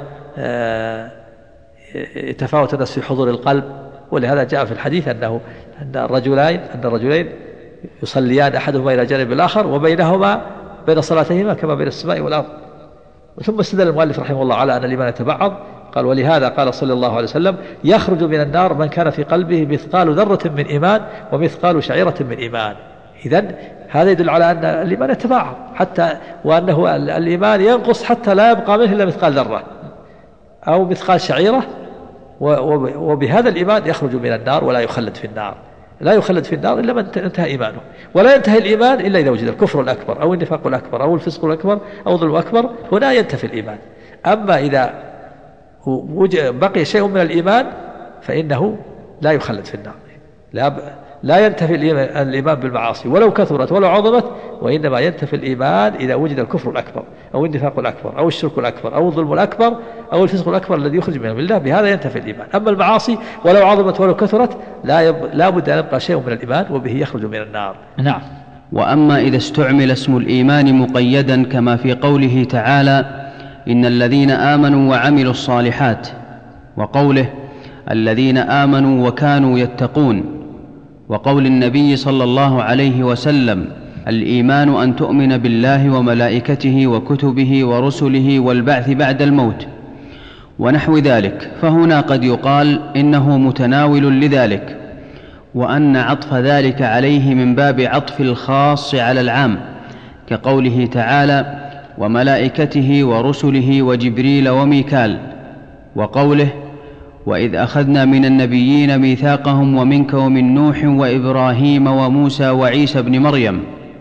يتفاوت الناس في حضور القلب. ولهذا جاء في الحديث أنه أن الرجلين أن الرجلين يصليان أحدهما إلى جانب الآخر وبينهما بين صلاتهما كما بين السماء والأرض. ثم استدل المؤلف رحمه الله على أن الإيمان يتبعض، قال ولهذا قال صلى الله عليه وسلم يخرج من النار من كان في قلبه مثقال ذرة من إيمان ومثقال شعيرة من إيمان. إذن هذا يدل على أن الإيمان يتبعض، حتى وأنه الإيمان ينقص حتى لا يبقى منه إلا مثقال ذرة أو مثقال شعيرة، وبهذا الإيمان يخرج من النار ولا يخلد في النار، لا يخلد في النار إلا من انتهى إيمانه. ولا ينتهي الإيمان إلا إذا وجد الكفر الأكبر أو النفاق الأكبر أو الفسق الأكبر أو الظلم الأكبر، هنا ينتفي الإيمان. أما إذا بقي شيء من الإيمان فإنه لا يخلد في النار، لا لا ينتفي الإيمان بالمعاصي ولو كثرت ولو عظمت، وإنما ينتفي الإيمان إذا وجد الكفر الأكبر أو النفاق الأكبر أو الشرك الأكبر أو الظلم الأكبر أو الفسق الأكبر الذي يخرج من الله، بهذا ينتفي الإيمان. أما المعاصي ولو عظمت ولو كثرت لا يب... لا بد أن يبقى شيء من الإيمان وبه يخرج من النار. نعم. وأما إذا استعمل اسم الإيمان مقيدا كما في قوله تعالى إن الذين آمنوا وعملوا الصالحات، وقوله الذين آمنوا وكانوا يتقون، وقول النبي صلى الله عليه وسلم الإيمان أن تؤمن بالله وملائكته وكتبه ورسله والبعث بعد الموت ونحو ذلك، فهنا قد يقال إنه متناول لذلك، وأن عطف ذلك عليه من باب عطف الخاص على العام، كقوله تعالى وملائكته ورسله وجبريل وميكال، وقوله وإذ أخذنا من النبيين ميثاقهم ومنك ومن نوح وإبراهيم وموسى وعيسى بن مريم.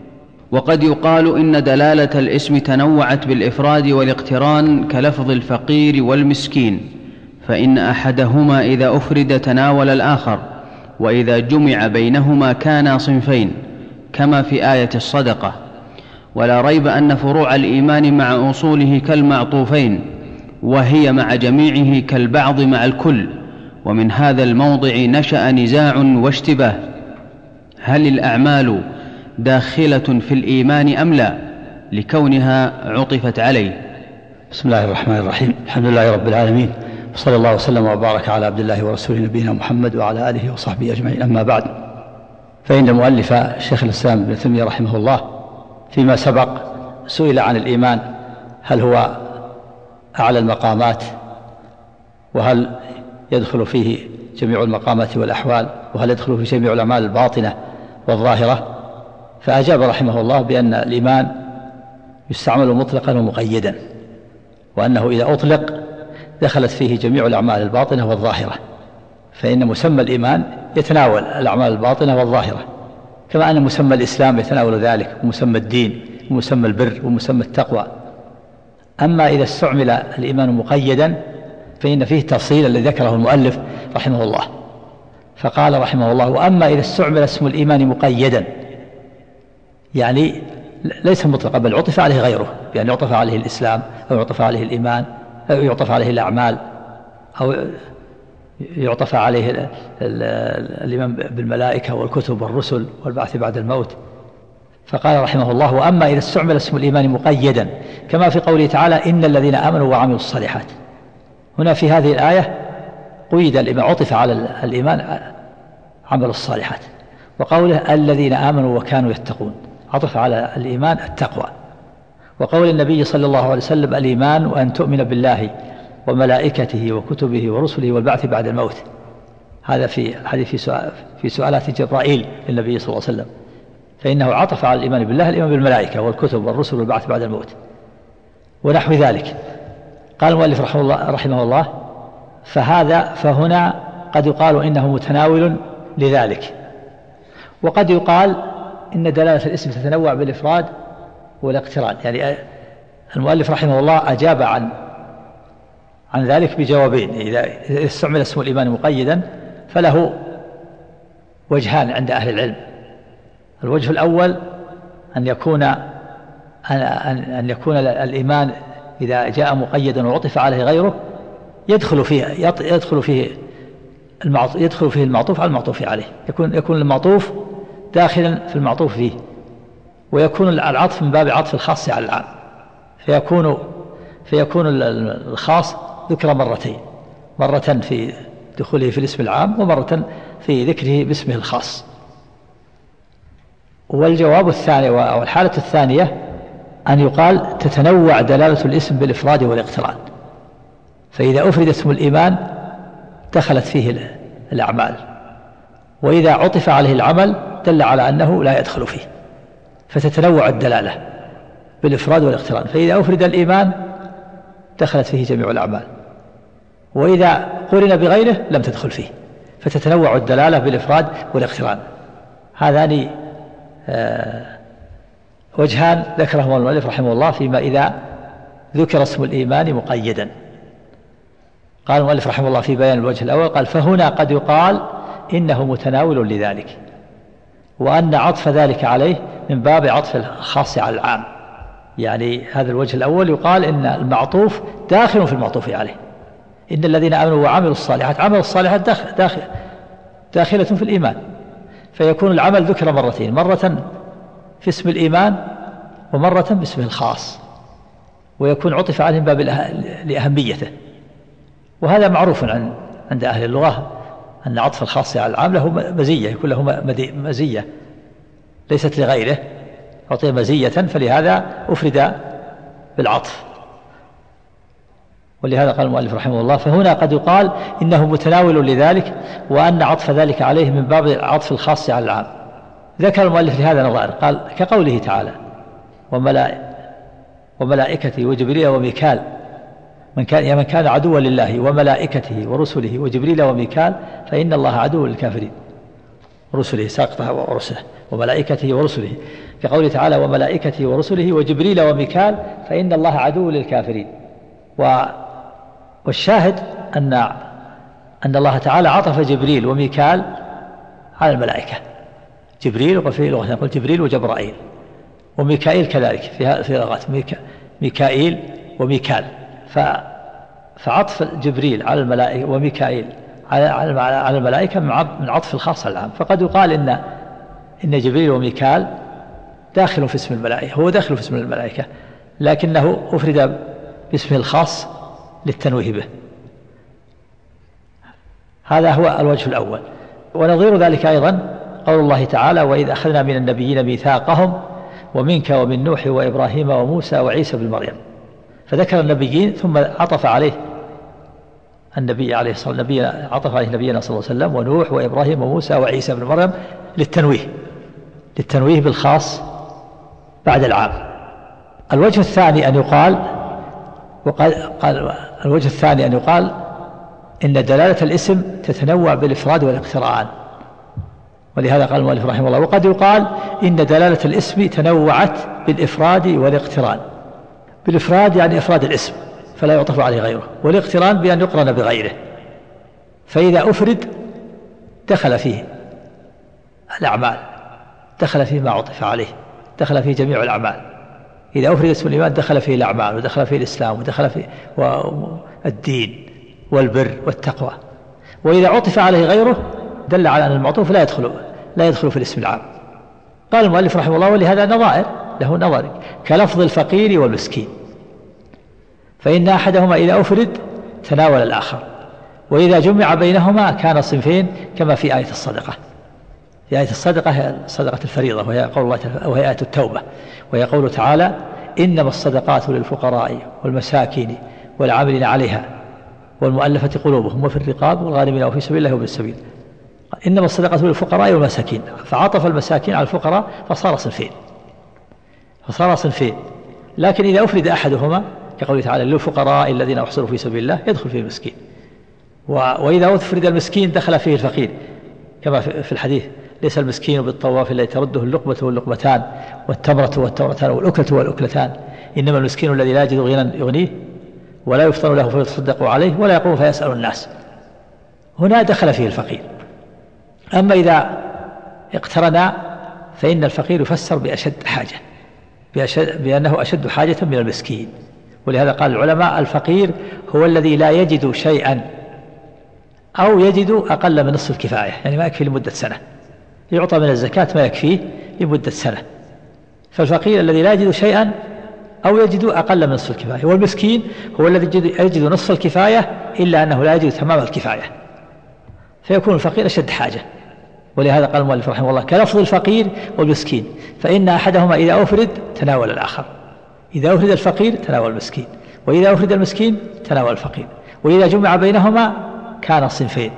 وقد يقال إن دلالة الاسم تنوعت بالإفراد والاقتران كلفظ الفقير والمسكين، فإن أحدهما إذا أفرد تناول الآخر، وإذا جمع بينهما كانا صنفين، كما في آية الصدقة. ولا ريب أن فروع الإيمان مع أصوله كالمعطوفين، وهي مع جميعه كالبعض مع الكل. ومن هذا الموضع نشأ نزاع واشتباه: هل الأعمال داخلة في الإيمان أم لا، لكونها عطفت عليه؟ بسم الله الرحمن الرحيم. الحمد لله رب العالمين، وصلى الله وسلم وبارك على عبد الله ورسوله نبينا محمد وعلى آله وصحبه أجمعين. أما بعد، فإن المؤلف شيخ الإسلام ابن تيمية رحمه الله فيما سبق سئل عن الإيمان هل هو أعلى المقامات، وهل يدخل فيه جميع المقامات والأحوال، وهل يدخل فيه جميع الأعمال الباطنة والظاهرة. فأجاب رحمه الله بأن الإيمان يستعمل مطلقا ومقيدا، وأنه إذا أطلق دخلت فيه جميع الأعمال الباطنة والظاهرة، فإن مسمى الإيمان يتناول الأعمال الباطنة والظاهرة، كما أن مسمى الإسلام يتناول ذلك، ومسمى الدين ومسمى البر ومسمى التقوى. أما إذا استعمل الإيمان مقيدا فإن فيه تفصيل الذي ذكره المؤلف رحمه الله، فقال رحمه الله: وأما إذا استعمل اسم الإيمان مقيدا، يعني ليس مطلقا بل عطف عليه غيره، بأن يعطف عليه الإسلام أو يعطف عليه الإيمان أو يعطف عليه الأعمال أو يعطف عليه الإيمان بالملائكة والكتب والرسل والبعث بعد الموت. فقال رحمه الله: وأما إذا استعمل اسم الإيمان مقيدا كما في قوله تعالى: إن الذين آمنوا وعملوا الصالحات. هنا في هذه الآية قيد الإيمان، عطف على الإيمان عمل الصالحات، وقوله الذين آمنوا وكانوا يتقون عطف على الإيمان التقوى. وقول النبي صلى الله عليه وسلم: الإيمان وأن تؤمن بالله وملائكته وكتبه ورسله والبعث بعد الموت. هذا في الحديث في, سؤال في سؤالات جبرائيل للنبي صلى الله عليه وسلم، فإنه عطف على الإيمان بالله الإيمان بالملائكة والكتب والرسل والبعث بعد الموت ونحو ذلك. قال المؤلف رحمه الله, رحمه الله فهذا فهنا قد يقال إنه متناول لذلك، وقد يقال إن دلالة الاسم تتنوع بالإفراد والاقتران. يعني المؤلف رحمه الله أجاب عن عن ذلك بجوابين: إذا استعمل اسم الإيمان مقيدا فله وجهان عند أهل العلم. الوجه الأول أن يكون أن يكون الإيمان إذا جاء مقيدا وعطف عليه غيره يدخل فيه يدخل فيه يدخل فيه المعطوف على المعطوف عليه، يكون يكون المعطوف داخلا في المعطوف فيه، ويكون العطف من باب عطف الخاص على العام، فيكون فيكون الخاص ذكر مرتين، مرة في دخوله في الاسم العام ومرة في ذكره باسمه الخاص. والجواب الثاني أو الحالة الثانية أن يقال تتنوع دلالة الاسم بالإفراد والاقتران، فإذا أفرد اسم الإيمان دخلت فيه الأعمال، وإذا عطف عليه العمل دل على أنه لا يدخل فيه، فتتنوع الدلالة بالإفراد والاقتران. فإذا أفرد الإيمان دخلت فيه جميع الأعمال، وإذا قرن بغيره لم تدخل فيه، فتتنوع الدلالة بالإفراد والاقتران. هذان آه وجهان ذكرهما المؤلف رحمه الله فيما إذا ذكر اسم الإيمان مقيدا. قال المؤلف رحمه الله في بيان الوجه الأول قال: فهنا قد يقال إنه متناول لذلك، وأن عطف ذلك عليه من باب عطف الخاص على العام. يعني هذا الوجه الأول يقال إن المعطوف داخل في المعطوف عليه، إن الذين آمنوا وعملوا الصالحات، عمل الصالحات داخل داخل داخلة في الإيمان، فيكون العمل ذكر مرتين، مرة في اسم الإيمان ومرة باسمه الخاص، ويكون عطف عليه من باب لأهميته. وهذا معروف عند أهل اللغة أن عطف الخاص على العام له مزية، يكون له مزية ليست لغيره، أعطيه مزية، فلهذا أفرد بالعطف. ولهذا قال المؤلف رحمه الله: فهنا قد يقال إنه متناول لذلك، وأن عطف ذلك عليه من باب عطف الخاص على العام. ذكر المؤلف لهذا نظائر، قال كقوله تعالى: وملائكته وجبريل وميكال، من كان يا من كان عدوا لله وملائكته ورسله وجبريل وميكال فإن الله عدو للكافرين. رسله ساقطة ورسله وملائكته ورسله، في قوله تعالى وملائكته ورسله وجبريل وميكال فإن الله عدو للكافرين. والشاهد أن أن الله تعالى عطف جبريل وميكال على الملائكة، جبريل وفي لغة نقول جبريل وجبرائيل، وميكائيل كذلك في في لغات ميكائيل وميكال، فعطف جبريل على الملائكة وميكائيل على على الملائكة من عطف الخاص على العام. فقد يقال إن إن جبريل وميكال داخل في اسم الملائكة، هو داخل في اسم الملائكة لكنه أفرد باسمه الخاص للتنويه به. هذا هو الوجه الأول. ونظير ذلك أيضا قول الله تعالى وإذ أخذنا من النبيين ميثاقهم ومنك ومن نوح وإبراهيم وموسى وعيسى بن مريم، فذكر النبيين ثم عطف عليه النبي عليه الصلاة والسلام، عطف عليه نبينا صلى الله عليه وسلم ونوح وإبراهيم وموسى وعيسى بن مريم للتنويه للتنويه بالخاص بعد العام. الوجه الثاني أن يقال وقال قال الوجه الثاني أن يقال إن دلالة الاسم تتنوع بالإفراد والاقتران، ولهذا قال المؤلف رحمه الله وقد يقال إن دلالة الاسم تنوعت بالإفراد والاقتران. بالإفراد يعني إفراد الاسم فلا يعطف عليه غيره، والاقتران بأن يقرن بغيره، فإذا أفرد دخل فيه الأعمال، دخل فيه ما عطف عليه، دخل فيه جميع الأعمال. إذا أفرد اسم الإيمان دخل فيه الأعمال ودخل فيه الإسلام ودخل فيه الدين والبر والتقوى. وإذا عطف عليه غيره دل على أن المعطوف لا يدخل لا يدخل في الاسم العام. قال المؤلف رحمه الله ولهذا نظائر له نظر كلفظ الفقير والمسكين، فإن أحدهما إذا أفرد تناول الآخر، وإذا جمع بينهما كان صنفين كما في آية الصدقة. في آية الصدقة هي صدقة الفريضة وهي قول الله تعالى وهي آية التوبة، وهي قوله تعالى إنما الصدقات للفقراء والمساكين والعاملين عليها والمؤلفة قلوبهم وفي الرقاب والغارمين وفي سبيل الله وابن السبيل. إنما الصدقات للفقراء والمساكين، فعطف المساكين على الفقراء فصار صنفين فصار صنفين لكن إذا أفرد أحدهما كقوله تعالى للفقراء الذين أحصروا في سبيل الله يدخل فيه المسكين، وإذا أفرد المسكين دخل فيه الفقير كما في الحديث ليس المسكين بالطواف الذي ترده اللقمة واللقمتان والتمرة والتمرتان والأكلة والأكلتان، إنما المسكين الذي لا يجد غنى يغنيه ولا يفطر له فيتصدق عليه ولا يقوم فيسأل الناس، هنا دخل فيه الفقير. أما إذا اقترنا فإن الفقير يفسر بأشد حاجة بأشد بأنه أشد حاجة من المسكين، ولهذا قال العلماء الفقير هو الذي لا يجد شيئا أو يجد أقل من نصف الكفاية، يعني ما يكفي لمدة سنة، يعطى من الزكاة ما يكفيه لمدة سنة. فالفقير الذي لا يجد شيئا أو يجد أقل من نصف الكفاية، والمسكين هو الذي يجد نصف الكفاية إلا أنه لا يجد تمام الكفاية، فيكون الفقير أشد حاجة. ولهذا قال المؤلف رحمه الله كلفظ الفقير والمسكين، فإن أحدهما إذا أفرد تناول الآخر، إذا أفرد الفقير تناول المسكين، وإذا أفرد المسكين تناول الفقير، وإذا جمع بينهما كان صنفين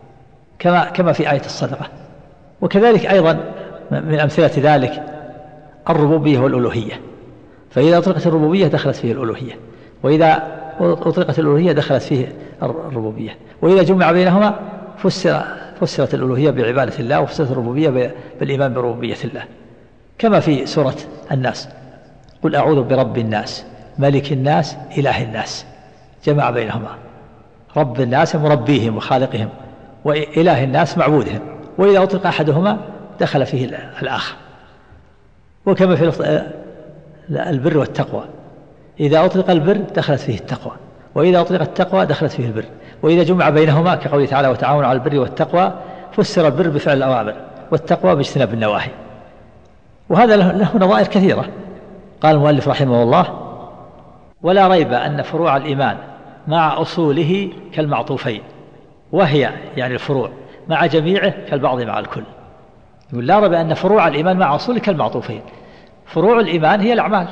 كما كما في آية الصدقة. وكذلك أيضا من أمثلة ذلك الربوبية والألوهية، فإذا أطلقت الربوبية دخلت فيه الألوهية، وإذا أطلقت الألوهية دخلت فيه الربوبية، وإذا جمع بينهما فسر فسرت الألوهية بعبادة الله وفسرت الربوبية بالإيمان بربوبية الله، كما في سورة الناس قل أعوذ برب الناس ملك الناس إله الناس، جمع بينهما رب الناس مربيهم وخالقهم وإله الناس معبودهم، وإذا أطلق أحدهما دخل فيه الآخر. وكما في البر والتقوى، إذا أطلق البر دخلت فيه التقوى، وإذا أطلق التقوى دخلت فيه البر، وإذا جمع بينهما كقوله تعالى وتعاونوا على البر والتقوى فسر البر بفعل الأوامر والتقوى باجتناب النواهي. وهذا له نظائر كثيرة. قال المؤلف رحمه الله ولا ريب أن فروع الإيمان مع أصوله كالمعطوفين، وهي يعني الفروع مع جميعه كالبعض مع الكل. يقول لا ريب أن فروع الإيمان مع أصوله كالمعطوفين. فروع الإيمان هي الأعمال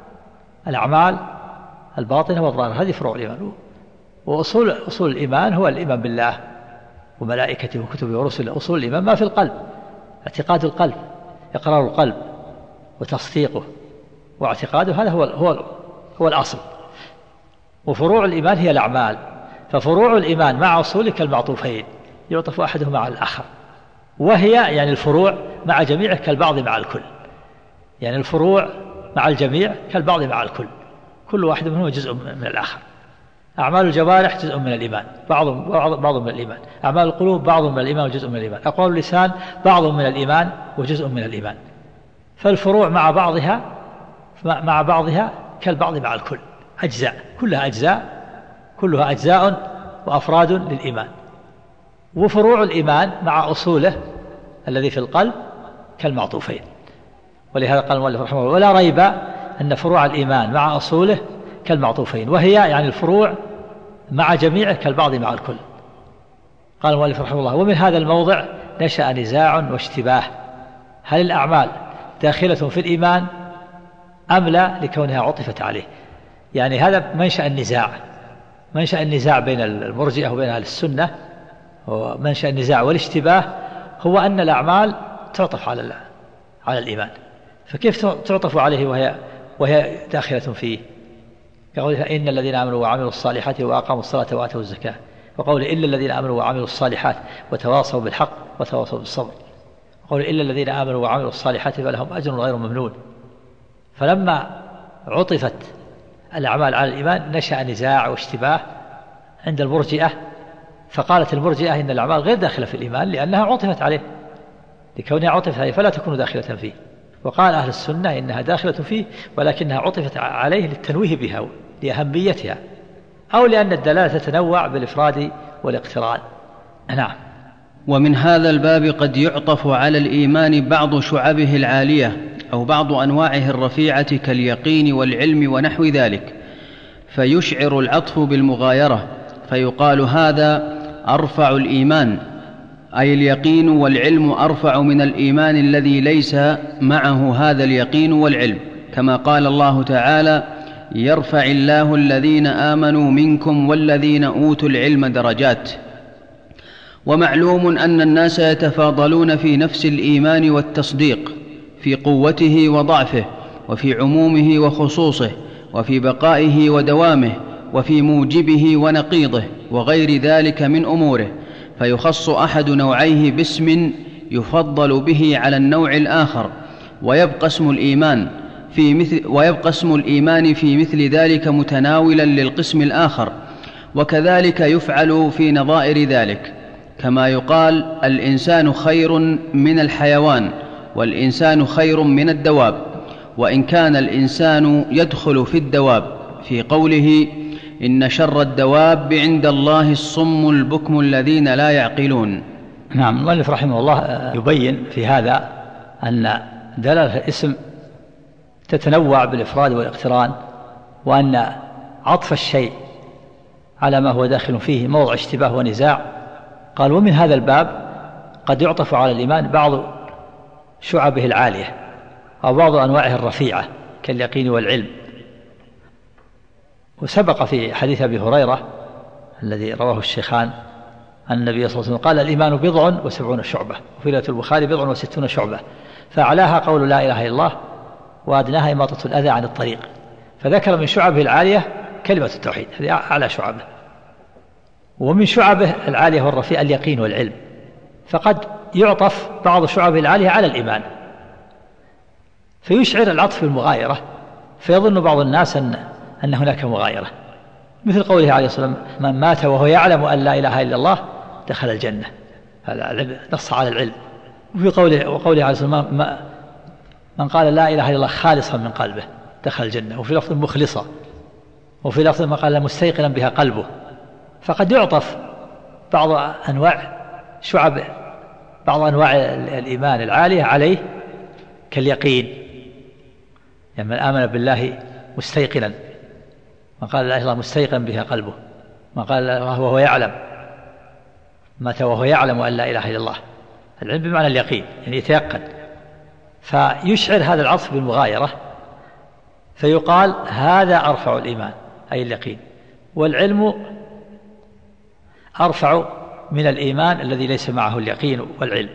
الأعمال الباطنة والظاهرة، هذه فروع الإيمان. وأصول أصول الإيمان هو الإيمان بالله وملائكته وكتبه ورسله. أصول الإيمان ما في القلب، اعتقاد القلب، إقرار القلب وتصديقه واعتقاده، هذا هو هو هو الأصل. وفروع الإيمان هي الأعمال. ففروع الإيمان مع أصوله كالمعطوفين، يعطف أحدهما على الآخر، وهي يعني الفروع مع جميعه كالبعض مع الكل، يعني الفروع مع الجميع كالبعض مع الكل، كل واحد منهم جزء من الآخر. أعمال الجوارح جزء من الإيمان، بعض بعض من الإيمان. أعمال القلوب بعض من الإيمان وجزء من الإيمان. أقوال اللسان بعض من الإيمان وجزء من الإيمان. فالفروع مع بعضها مع بعضها كالبعض مع الكل، أجزاء، كلها أجزاء، كلها أجزاء وأفراد للإيمان. وفروع الإيمان مع أصوله الذي في القلب كالمعطوفين. ولهذا قال المؤلف رحمه الله: ولا ريب أن فروع الإيمان مع أصوله كالمعطوفين، وهي يعني الفروع مع جميعه كالبعض مع الكل. قال المؤلف رحمه الله: ومن هذا الموضع نشأ نزاع واشتباه، هل الأعمال داخلة في الإيمان أم لا لكونها عطفت عليه؟ يعني هذا منشأ النزاع، منشأ النزاع بين المرجئة وبين أهل السنة، ومنشأ النزاع والاشتباه هو أن الأعمال تعطف على على الإيمان، فكيف تعطف عليه وهي وهي داخلة فيه؟ كقولها: إن الذين آمنوا وعملوا الصالحات وأقاموا الصلاة وآتوا الزكاة، وقوله: إلا الذين آمنوا وعملوا الصالحات وتواصوا بالحق وتواصوا بالصبر، وقوله: إلا الذين آمنوا وعملوا الصالحات فلهم أجر غير ممنون. فلما عطفت الأعمال على الإيمان نشأ نزاع واشتباه عند المرجئة، فقالت المرجئة إن الأعمال غير داخلة في الإيمان لأنها عطفت عليه، لكونها عطفت عليه فلا تكون داخلة فيه. وقال أهل السنة إنها داخلة فيه ولكنها عطفت عليه للتنويه بها لأهميتها، أو لأن الدلالة تتنوع بالإفراد والاقتران. نعم. ومن هذا الباب قد يعطف على الإيمان بعض شعبه العالية أو بعض أنواعه الرفيعة كاليقين والعلم ونحو ذلك، فيشعر العطف بالمغايرة، فيقال: هذا أرفع الإيمان، أي اليقين والعلم أرفع من الإيمان الذي ليس معه هذا اليقين والعلم، كما قال الله تعالى: يرفع الله الذين آمنوا منكم والذين أوتوا العلم درجات. ومعلوم أن الناس يتفاضلون في نفس الإيمان والتصديق، في قوته وضعفه، وفي عمومه وخصوصه، وفي بقائه ودوامه، وفي موجبه ونقيضه، وغير ذلك من أموره، فيخص أحد نوعيه باسم يفضل به على النوع الآخر، ويبقى اسم الإيمان في مثل ويبقى اسم الإيمان في مثل ذلك متناولا للقسم الآخر. وكذلك يفعل في نظائر ذلك، كما يقال: الإنسان خير من الحيوان، والإنسان خير من الدواب، وإن كان الإنسان يدخل في الدواب، في قوله: إن شر الدواب عند الله الصم البكم الذين لا يعقلون. نعم. المؤلف رحمه الله يبين في هذا أن دلالة الاسم تتنوع بالإفراد والاقتران، وأن عطف الشيء على ما هو داخل فيه موضع اشتباه ونزاع. قال: ومن هذا الباب قد يعطف على الإيمان بعض شعبه العالية أو بعض أنواعه الرفيعة كاليقين والعلم. وسبق في حديث أبي هريرة الذي رواه الشيخان أن النبي صلى الله عليه وسلم قال: الإيمان بضع وسبعون شعبة، وفي رواية البخاري: بضع وستون شعبة، فأعلاها قول لا إله إلا الله، وأدناها إماطة الأذى عن الطريق. فذكر من شعبه العالية كلمة التوحيد، هذه أعلى شعبه. ومن شعبه العالية والرفيعة اليقين والعلم، فقد يعطف بعض شعبه العالية على الإيمان، فيشعر العطف بالمغايرة، فيظن بعض الناس أن أن هناك مغايرة، مثل قوله عليه الصلاة والسلام: من مات وهو يعلم أن لا إله إلا الله دخل الجنة، هذا نص على العلم. وفي قوله وقوله عليه الصلاة والسلام: من قال لا إله إلا الله خالصا من قلبه دخل الجنة، وفي لفظ مخلصا، وفي لفظ ما قال مستيقنا بها قلبه. فقد يعطف بعض أنواع شعب بعض أنواع الإيمان العالية عليه كاليقين، يعني من آمن بالله مستيقنا، من قال لا إله إلا الله مستيقنا بها قلبه، من قال وهو يعلم، مات وهو يعلم أن لا إله إلا الله. العلم بمعنى اليقين، يعني يتيقن. فيشعر هذا العطف بالمغايرة، فيقال: هذا أرفع الإيمان، أي اليقين، والعلم أرفع من الإيمان الذي ليس معه اليقين والعلم.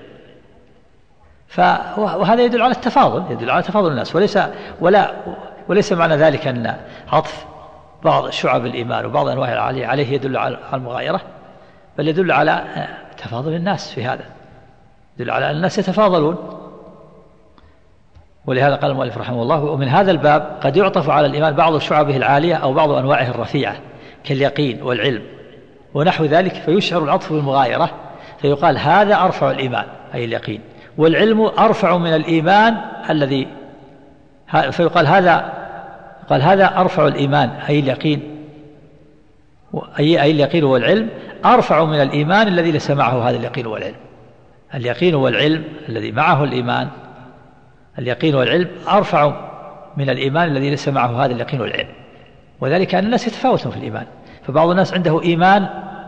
وهذا يدل على التفاضل، يدل على تفاضل الناس، وليس ولا وليس معنى ذلك أن عطف بعض شعب الإيمان وبعض أنواع العالية عليه يدل على المغايرة، بل يدل على تفاضل الناس في هذا. يدل على أن الناس يتفاضلون. ولهذا قال المؤلف رحمه الله: ومن هذا الباب قد يعطف على الإيمان بعض شعبه العالية أو بعض أنواعه الرفيعة كاليقين والعلم ونحو ذلك، فيشعر العطف بالمغايرة فيقال هذا أرفع الإيمان أي اليقين، والعلم أرفع من الإيمان الذي، فيقال هذا قال هذا أرفع الإيمان أي اليقين، أي أي اليقين والعلم أرفع من الإيمان الذي ليس معه هذا اليقين والعلم. اليقين والعلم الذي معه الإيمان، اليقين والعلم أرفع من الإيمان الذي ليس معه هذا اليقين والعلم. وذلك أن الناس يتفاوتون في الإيمان، فبعض الناس عنده إيمان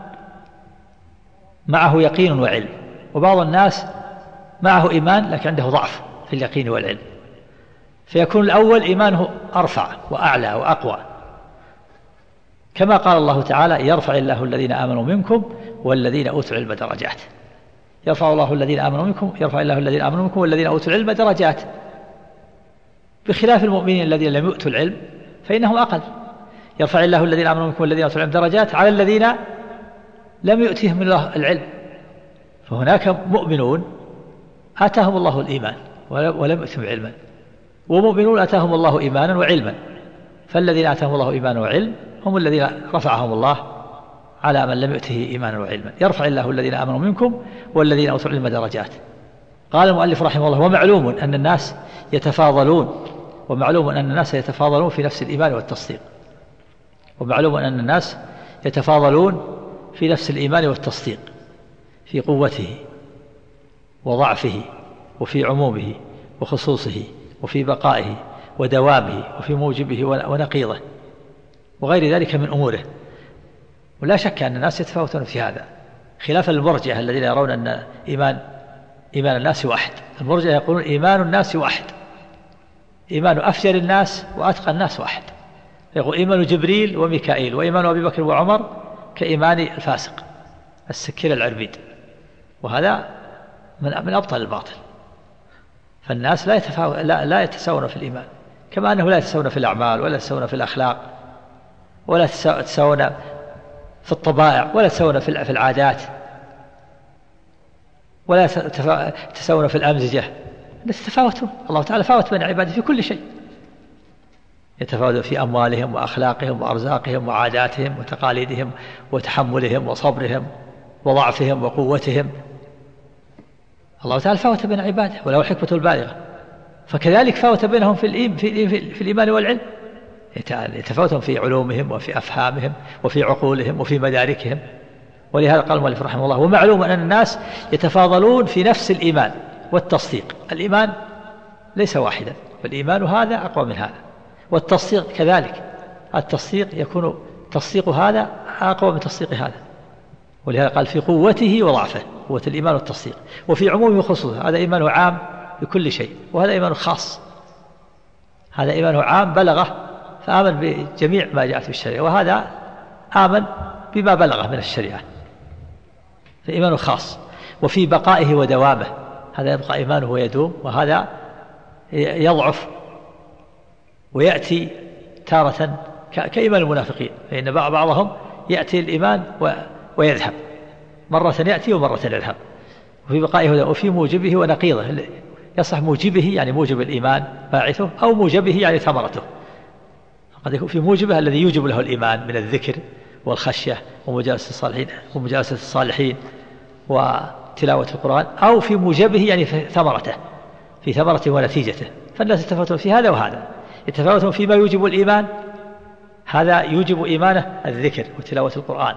معه يقين وعلم، وبعض الناس معه إيمان لكن عنده ضعف في اليقين والعلم، فيكون الأول إيمانه أرفع وأعلى وأقوى، كما قال الله تعالى: يرفع الله الذين آمنوا منكم والذين أوتوا العلم درجات. يرفع الله الذين آمنوا منكم يرفع الله الذين آمنوا منكم والذين أوتوا العلم درجات، بخلاف المؤمنين الذين لم يؤتوا العلم فإنهم أقل. يرفع الله الذين آمنوا منكم والذين أوتوا العلم درجات على الذين لم يؤتهم الله العلم. فهناك مؤمنون آتاهم الله الإيمان ولم يؤتهم علما، ومؤمنون آتاهم الله إيمانا وعلما، فالذين آتاهم الله إيمانا وعلم هم الذين رفعهم الله على من لم يؤته إيمانا وعلما. يرفع الله الذين آمنوا منكم والذين أوتوا العلم درجات. قال المؤلف رحمه الله: ومعلوم أن الناس يتفاضلون ومعلوم أن الناس يتفاضلون في نفس الإيمان والتصديق ومعلوم أن الناس يتفاضلون في نفس الإيمان والتصديق، في قوته وضعفه وفي عمومه وخصوصه وفي بقائه ودوامه وفي موجبه ونقيضه وغير ذلك من أموره. ولا شك أن الناس يتفاوتون في هذا، خلافا للمرجئة الذين يرون أن إيمان إيمان الناس واحد. المرجئة يقولون إيمان الناس واحد، إيمان أفجر الناس وأتقى الناس واحد. يقول إيمان جبريل وميكائيل وإيمان أبي بكر وعمر كإيمان الفاسق السكير العربيد، وهذا من من أبطل الباطل. فالناس لا يتفاو... لا, لا يتساوون في الإيمان، كما أنه لا يتساوون في الأعمال ولا يتساوون في الأخلاق ولا يتساوون في الطبائع ولا يتساوون في العادات ولا يتساوون في الأمزجة. يتفاوتون، الله تعالى فاوت بين عباده في كل شيء، يتفاوتون في أموالهم وأخلاقهم وأرزاقهم وعاداتهم وتقاليدهم وتحملهم وصبرهم وضعفهم وقوتهم. الله تعالى فاوت بين عباده وله الحكمة البالغة، فكذلك فاوت بينهم في الإيمان, في, في الإيمان والعلم. يتفاوتون في علومهم وفي أفهامهم وفي عقولهم وفي مداركهم. ولهذا قال المؤلف رحمه الله: ومعلوم أن الناس يتفاضلون في نفس الإيمان والتصديق. الإيمان ليس واحدا، فالإيمان هذا أقوى من هذا، والتصديق كذلك. التصديق يكون تصديق هذا أقوى من تصديق هذا. ولهذا قال: في قوته وضعفه، قوة الإيمان والتصديق، وفي عمومه وخصوصه. هذا إيمان عام بكل شيء، وهذا إيمان خاص. هذا إيمان عام بلغه فآمن بجميع ما جاءت بالشريعة، وهذا آمن بما بلغه من الشريعة، فإيمان خاص. وفي بقائه ودوامه، هذا يبقى إيمانه ويدوم، وهذا يضعف ويأتي تارة كإيمان المنافقين، فإن بعضهم يأتي الإيمان ويذهب، مرة يأتي ومرة يذهب. وفي بقائه وفي موجبه ونقيضه، يصح موجبه يعني موجب الإيمان باعثه، أو موجبه يعني ثمرته. قد يكون في موجبه الذي يوجب له الإيمان من الذكر والخشية ومجالسة الصالحين ومجالسة الصالحين وتلاوة القرآن، أو في موجبه يعني في ثمرته، في ثمرته ونتيجته. فالناس يتفاوتون في هذا وهذا، يتفاوتون فيما يوجب الإيمان. هذا يوجب إيمانه الذكر وتلاوة القرآن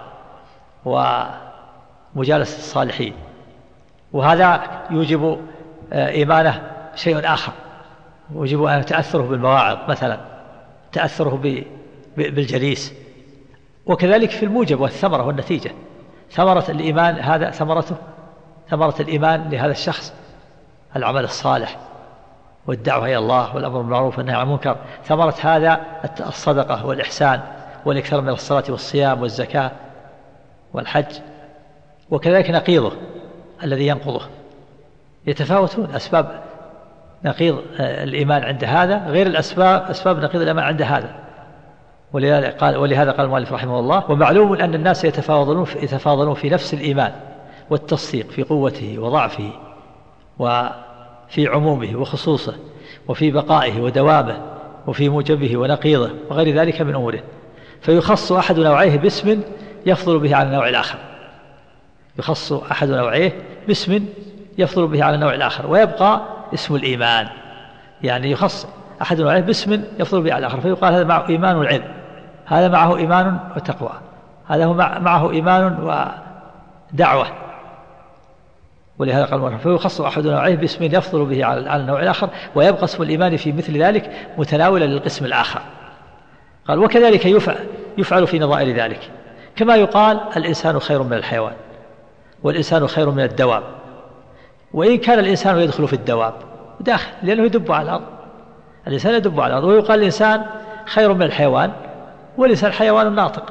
ومجالسة الصالحين، وهذا يوجب إيمانه شيء آخر، يوجب أن تأثره بالمواعظ مثلا، تأثره بالجليس. وكذلك في الموجب والثمرة والنتيجة. ثمرة الإيمان هذا ثمرته ثمرة الإيمان لهذا الشخص العمل الصالح والدعوة إلى الله والأمر بالمعروف والنهي عن المنكر. ثمرة هذا الصدقة والإحسان والإكثار من الصلاة والصيام والزكاة والحج. وكذلك نقيضه الذي ينقضه. يتفاوتون أسباب نقيض الإيمان عند هذا غير الأسباب أسباب نقيض الإيمان عند هذا. ولهذا قال ولهذا قال المؤلف رحمه الله: ومعلوم أن الناس يتفاضلون في, يتفاضلون في نفس الإيمان والتصديق، في قوته وضعفه وفي عمومه وخصوصه وفي بقائه ودوامه وفي موجبه ونقيضه وغير ذلك من أموره، فيخص أحد نوعيه باسم يفضل به على النوع الآخر، يخص أحد نوعيه باسم يفضل به على النوع الآخر، ويبقى اسم الإيمان، يعني يخص أحد نوعيه باسم يفضل به على الآخر، فيقال هذا معه إيمان والعلم، هذا معه إيمان وتقوى، هذا معه إيمان ودعوة، ولهذا قال المؤلف فيخص أحد نوعيه باسم يفضل به على النوع الآخر، ويبقى اسم الإيمان في مثل ذلك متناولا للقسم الآخر. قال وكذلك يفعل, يفعل في نظائر ذلك، كما يقال الإنسان خير من الحيوان، والإنسان خير من الدواب، وإن كان الإنسان يدخل في الدواب داخل لأنه يدب على الأرض، الإنسان يدب على الأرض، ويقال الإنسان خير من الحيوان، والإنسان حيوان ناطق،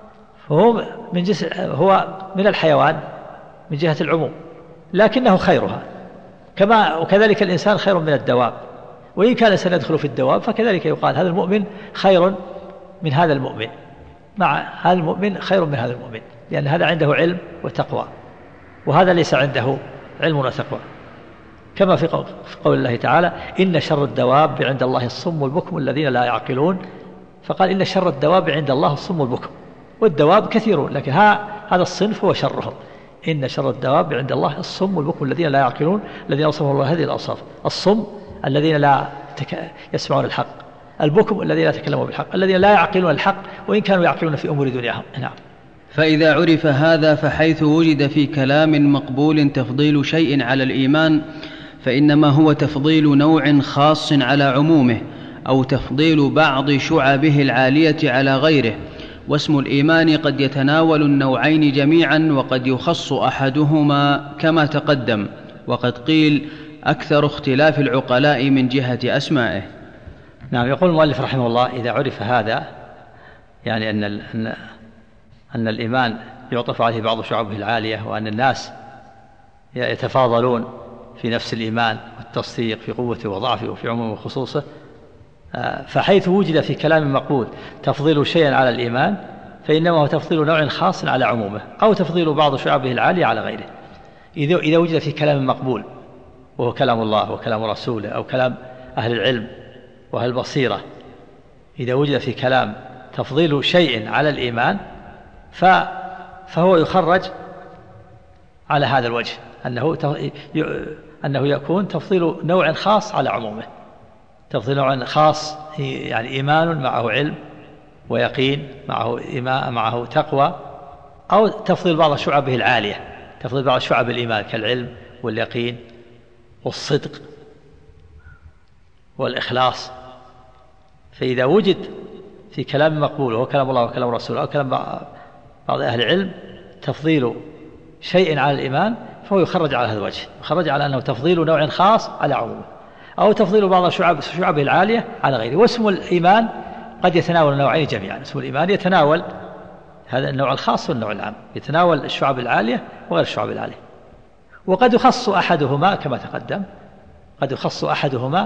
فهو من جس هو من الحيوان من جهة العموم، لكنه خيرها، كما وكذلك الإنسان خير من الدواب، وإن كان الإنسان يدخل في الدواب فكذلك يقال هذا المؤمن خير من هذا المؤمن، مع هذا المؤمن خير من هذا المؤمن، لأن هذا عنده علم وتقوى، وهذا ليس عنده علم وتقوى، كما في قول الله تعالى إن شر الدواب عند الله الصم والبكم الذين لا يعقلون، فقال إن شر الدواب عند الله الصم والبكم، والدواب كثيرون لكن هذا الصنف هو شرهم، إن شر الدواب عند الله الصم والبكم الذين لا يعقلون، الذين أوصفهم الله هذه الأوصاف، الصم الذين لا يسمعون الحق، البكم الذين لا يتكلمون بالحق، الذين لا يعقلون الحق وإن كانوا يعقلون في أمور دنياهم. نعم. فإذا عرف هذا فحيث وجد في كلام مقبول تفضيل شيء على الإيمان فإنما هو تفضيل نوع خاص على عمومه، أو تفضيل بعض شعبه العالية على غيره، واسم الإيمان قد يتناول النوعين جميعا، وقد يخص أحدهما كما تقدم، وقد قيل أكثر اختلاف العقلاء من جهة أسمائه. نعم. يقول المؤلف رحمه الله إذا عرف هذا، يعني أن, أن, أن الإيمان يعطف عليه بعض شعبه العالية، وأن الناس يتفاضلون في نفس الإيمان والتصديق في قوته وضعفه وفي عمومه وخصوصه، فحيث وجد في كلام مقبول تفضيل شيئا على الإيمان فإنما هو تفضيل نوع خاص على عمومه، أو تفضيل بعض شعبه العالية على غيره. إذا وجد في كلام مقبول وهو كلام الله وكلام رسوله، أو كلام أهل العلم وأهل البصيرة، إذا وجد في كلام تفضيل شيء على الإيمان فهو يخرج على هذا الوجه، أنه أنه يكون تفضيل نوع خاص على عمومه، تفضيل نوع خاص يعني إيمان معه علم ويقين معه إيمان معه تقوى، أو تفضيل بعض شعبه العالية، تفضيل بعض شعب الإيمان كالعلم واليقين والصدق والإخلاص. فإذا وجد في كلام مقبول وهو كلام الله وكلام رسوله، أو كلام بعض أهل العلم تفضيل شيء على الإيمان، فهو يخرج على هذا الوجه، يخرج على أنه تفضيل نوع خاص على عمومه، أو تفضيل بعض شعب شعبه العالية على غيره. واسم الإيمان قد يتناول النوعين جميعا، اسم الإيمان يتناول هذا النوع الخاص والنوع العام، يتناول الشعب العالية وغير الشعب العالية. وقد يخص أحدهما كما تقدم، قد يخص أحدهما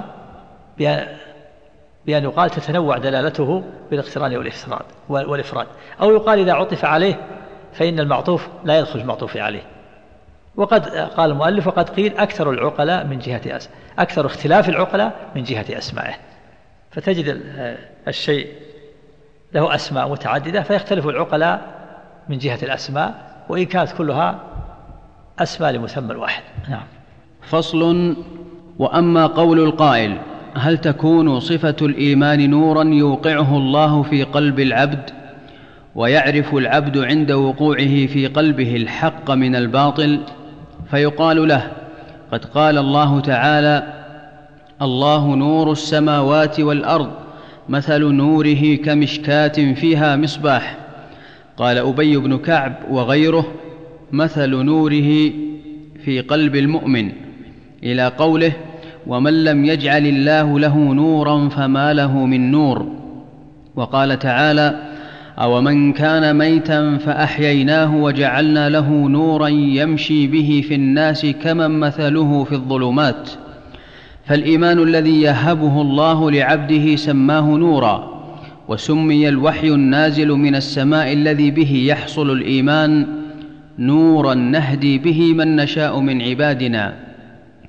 بأن يقال تتنوع دلالته بالاقتران والإفراد، أو يقال إذا عطف عليه فإن المعطوف لا يدخل المعطوف عليه. وقد قال المؤلف وقد قيل أكثر العقلاء من جهة أس... أكثر اختلاف العقلاء من جهة أسمائه، فتجد الشيء له أسماء متعددة فيختلف العقلاء من جهة الأسماء، وإن كانت كلها أسماء لمسمى واحد. نعم. فصل. وأما قول القائل هل تكون صفة الإيمان نورا يوقعه الله في قلب العبد ويعرف العبد عند وقوعه في قلبه الحق من الباطل، فيقال له قد قال الله تعالى الله نور السماوات والأرض مثل نوره كمشكاة فيها مصباح. قال أبي بن كعب وغيره مثل نوره في قلب المؤمن، إلى قوله ومن لم يجعل الله له نورا فما له من نور. وقال تعالى أومن كان ميتا فأحييناه وجعلنا له نورا يمشي به في الناس كمن مثله في الظلمات. فالإيمان الذي يهبه الله لعبده سماه نورا، وسمي الوحي النازل من السماء الذي به يحصل الإيمان نورا نهدي به من نشاء من عبادنا.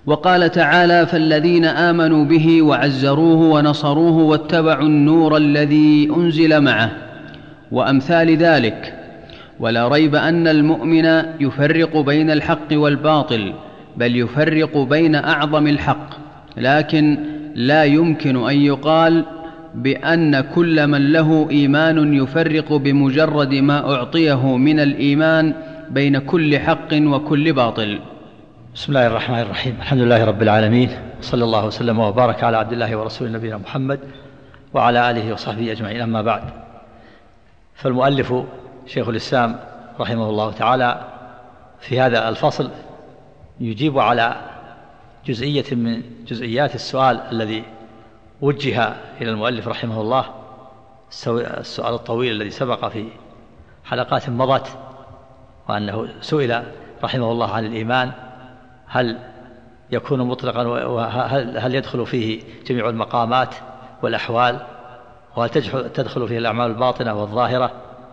وقال تعالى: فالذين آمنوا به وعزروه ونصروه واتبعوا النور الذي أنزل معه، وأمثال ذلك. ولا ريب أن المؤمن يفرق بين الحق والباطل، بل يفرق بين أعظم الحق، لكن لا يمكن أن يقال بأن كل من له إيمان يفرق بمجرد ما أعطيه من الإيمان بين كل حق وكل باطل. بسم الله الرحمن الرحيم. الحمد لله رب العالمين، صلى الله وسلم وبارك على عبد الله ورسوله نبينا محمد وعلى آله وصحبه أجمعين. أما بعد، فالمؤلف شيخ الإسلام رحمه الله تعالى في هذا الفصل يجيب على جزئية من جزئيات السؤال الذي وجه إلى المؤلف رحمه الله، السؤال الطويل الذي سبق في حلقات مضت، وأنه سئل رحمه الله عن الإيمان: هل يكون مطلقا، وهل هل يدخل فيه جميع المقامات والأحوال، وهل تدخل فيه الأعمال الباطنة والظاهرة؟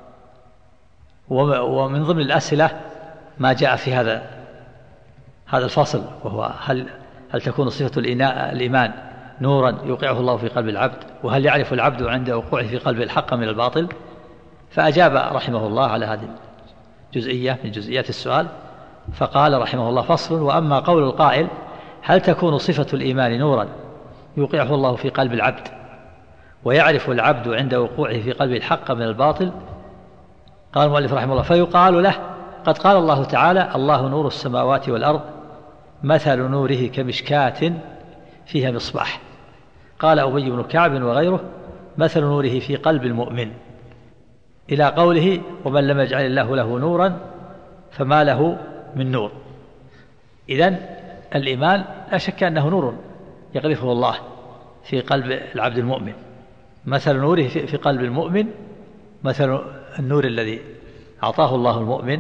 ومن ضمن الأسئلة ما جاء في هذا هذا الفصل، وهو هل هل تكون صفة الإيمان نورا يوقعه الله في قلب العبد، وهل يعرف العبد عند وقوعه في قلب الحق من الباطل؟ فأجاب رحمه الله على هذه الجزئية من جزئيات السؤال، فقال رحمه الله: فصل: وأما قول القائل هل تكون صفة الإيمان نورا يوقعه الله في قلب العبد ويعرف العبد عند وقوعه في قلب الحق من الباطل؟ قال المؤلف رحمه الله: فيقال له: قد قال الله تعالى: الله نور السماوات والأرض، مثل نوره كمشكاة فيها مصباح. قال أبي بن كعب وغيره: مثل نوره في قلب المؤمن، إلى قوله: ومن لم يجعل الله له نورا فما له من نور. إذن الإيمان لا شك أنه نور يقذفه الله في قلب العبد المؤمن. مثل نوره في قلب المؤمن مثل النور الذي أعطاه الله المؤمن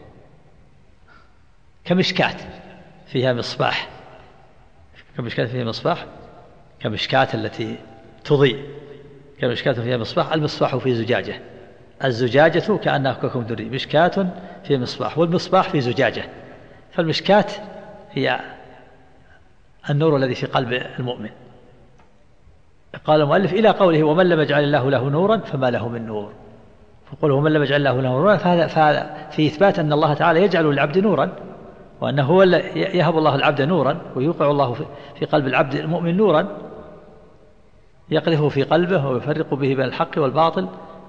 كمشكاة فيها مصباح، كمشكاة فيها مصباح، كمشكاة التي تضيء، كمشكاة فيها مصباح. المصباح في زجاجة، الزجاجة كأنها كوكب دري، مشكاة في مصباح، والمصباح في زجاجة. فالمشكاة هي النور الذي في قلب المؤمن. قال المؤلف: إلى قوله: ومن لم يجعل الله له نورا فما له من نور. فقوله ومن لم يجعل الله له نورا، فهذا, فهذا في إثبات أن الله تعالى يجعل للعبد نورا، وأنه هو يهب الله العبد نورا، ويوقع الله في قلب العبد المؤمن نورا يقذفه في قلبه ويفرق به بين الحق والباطل،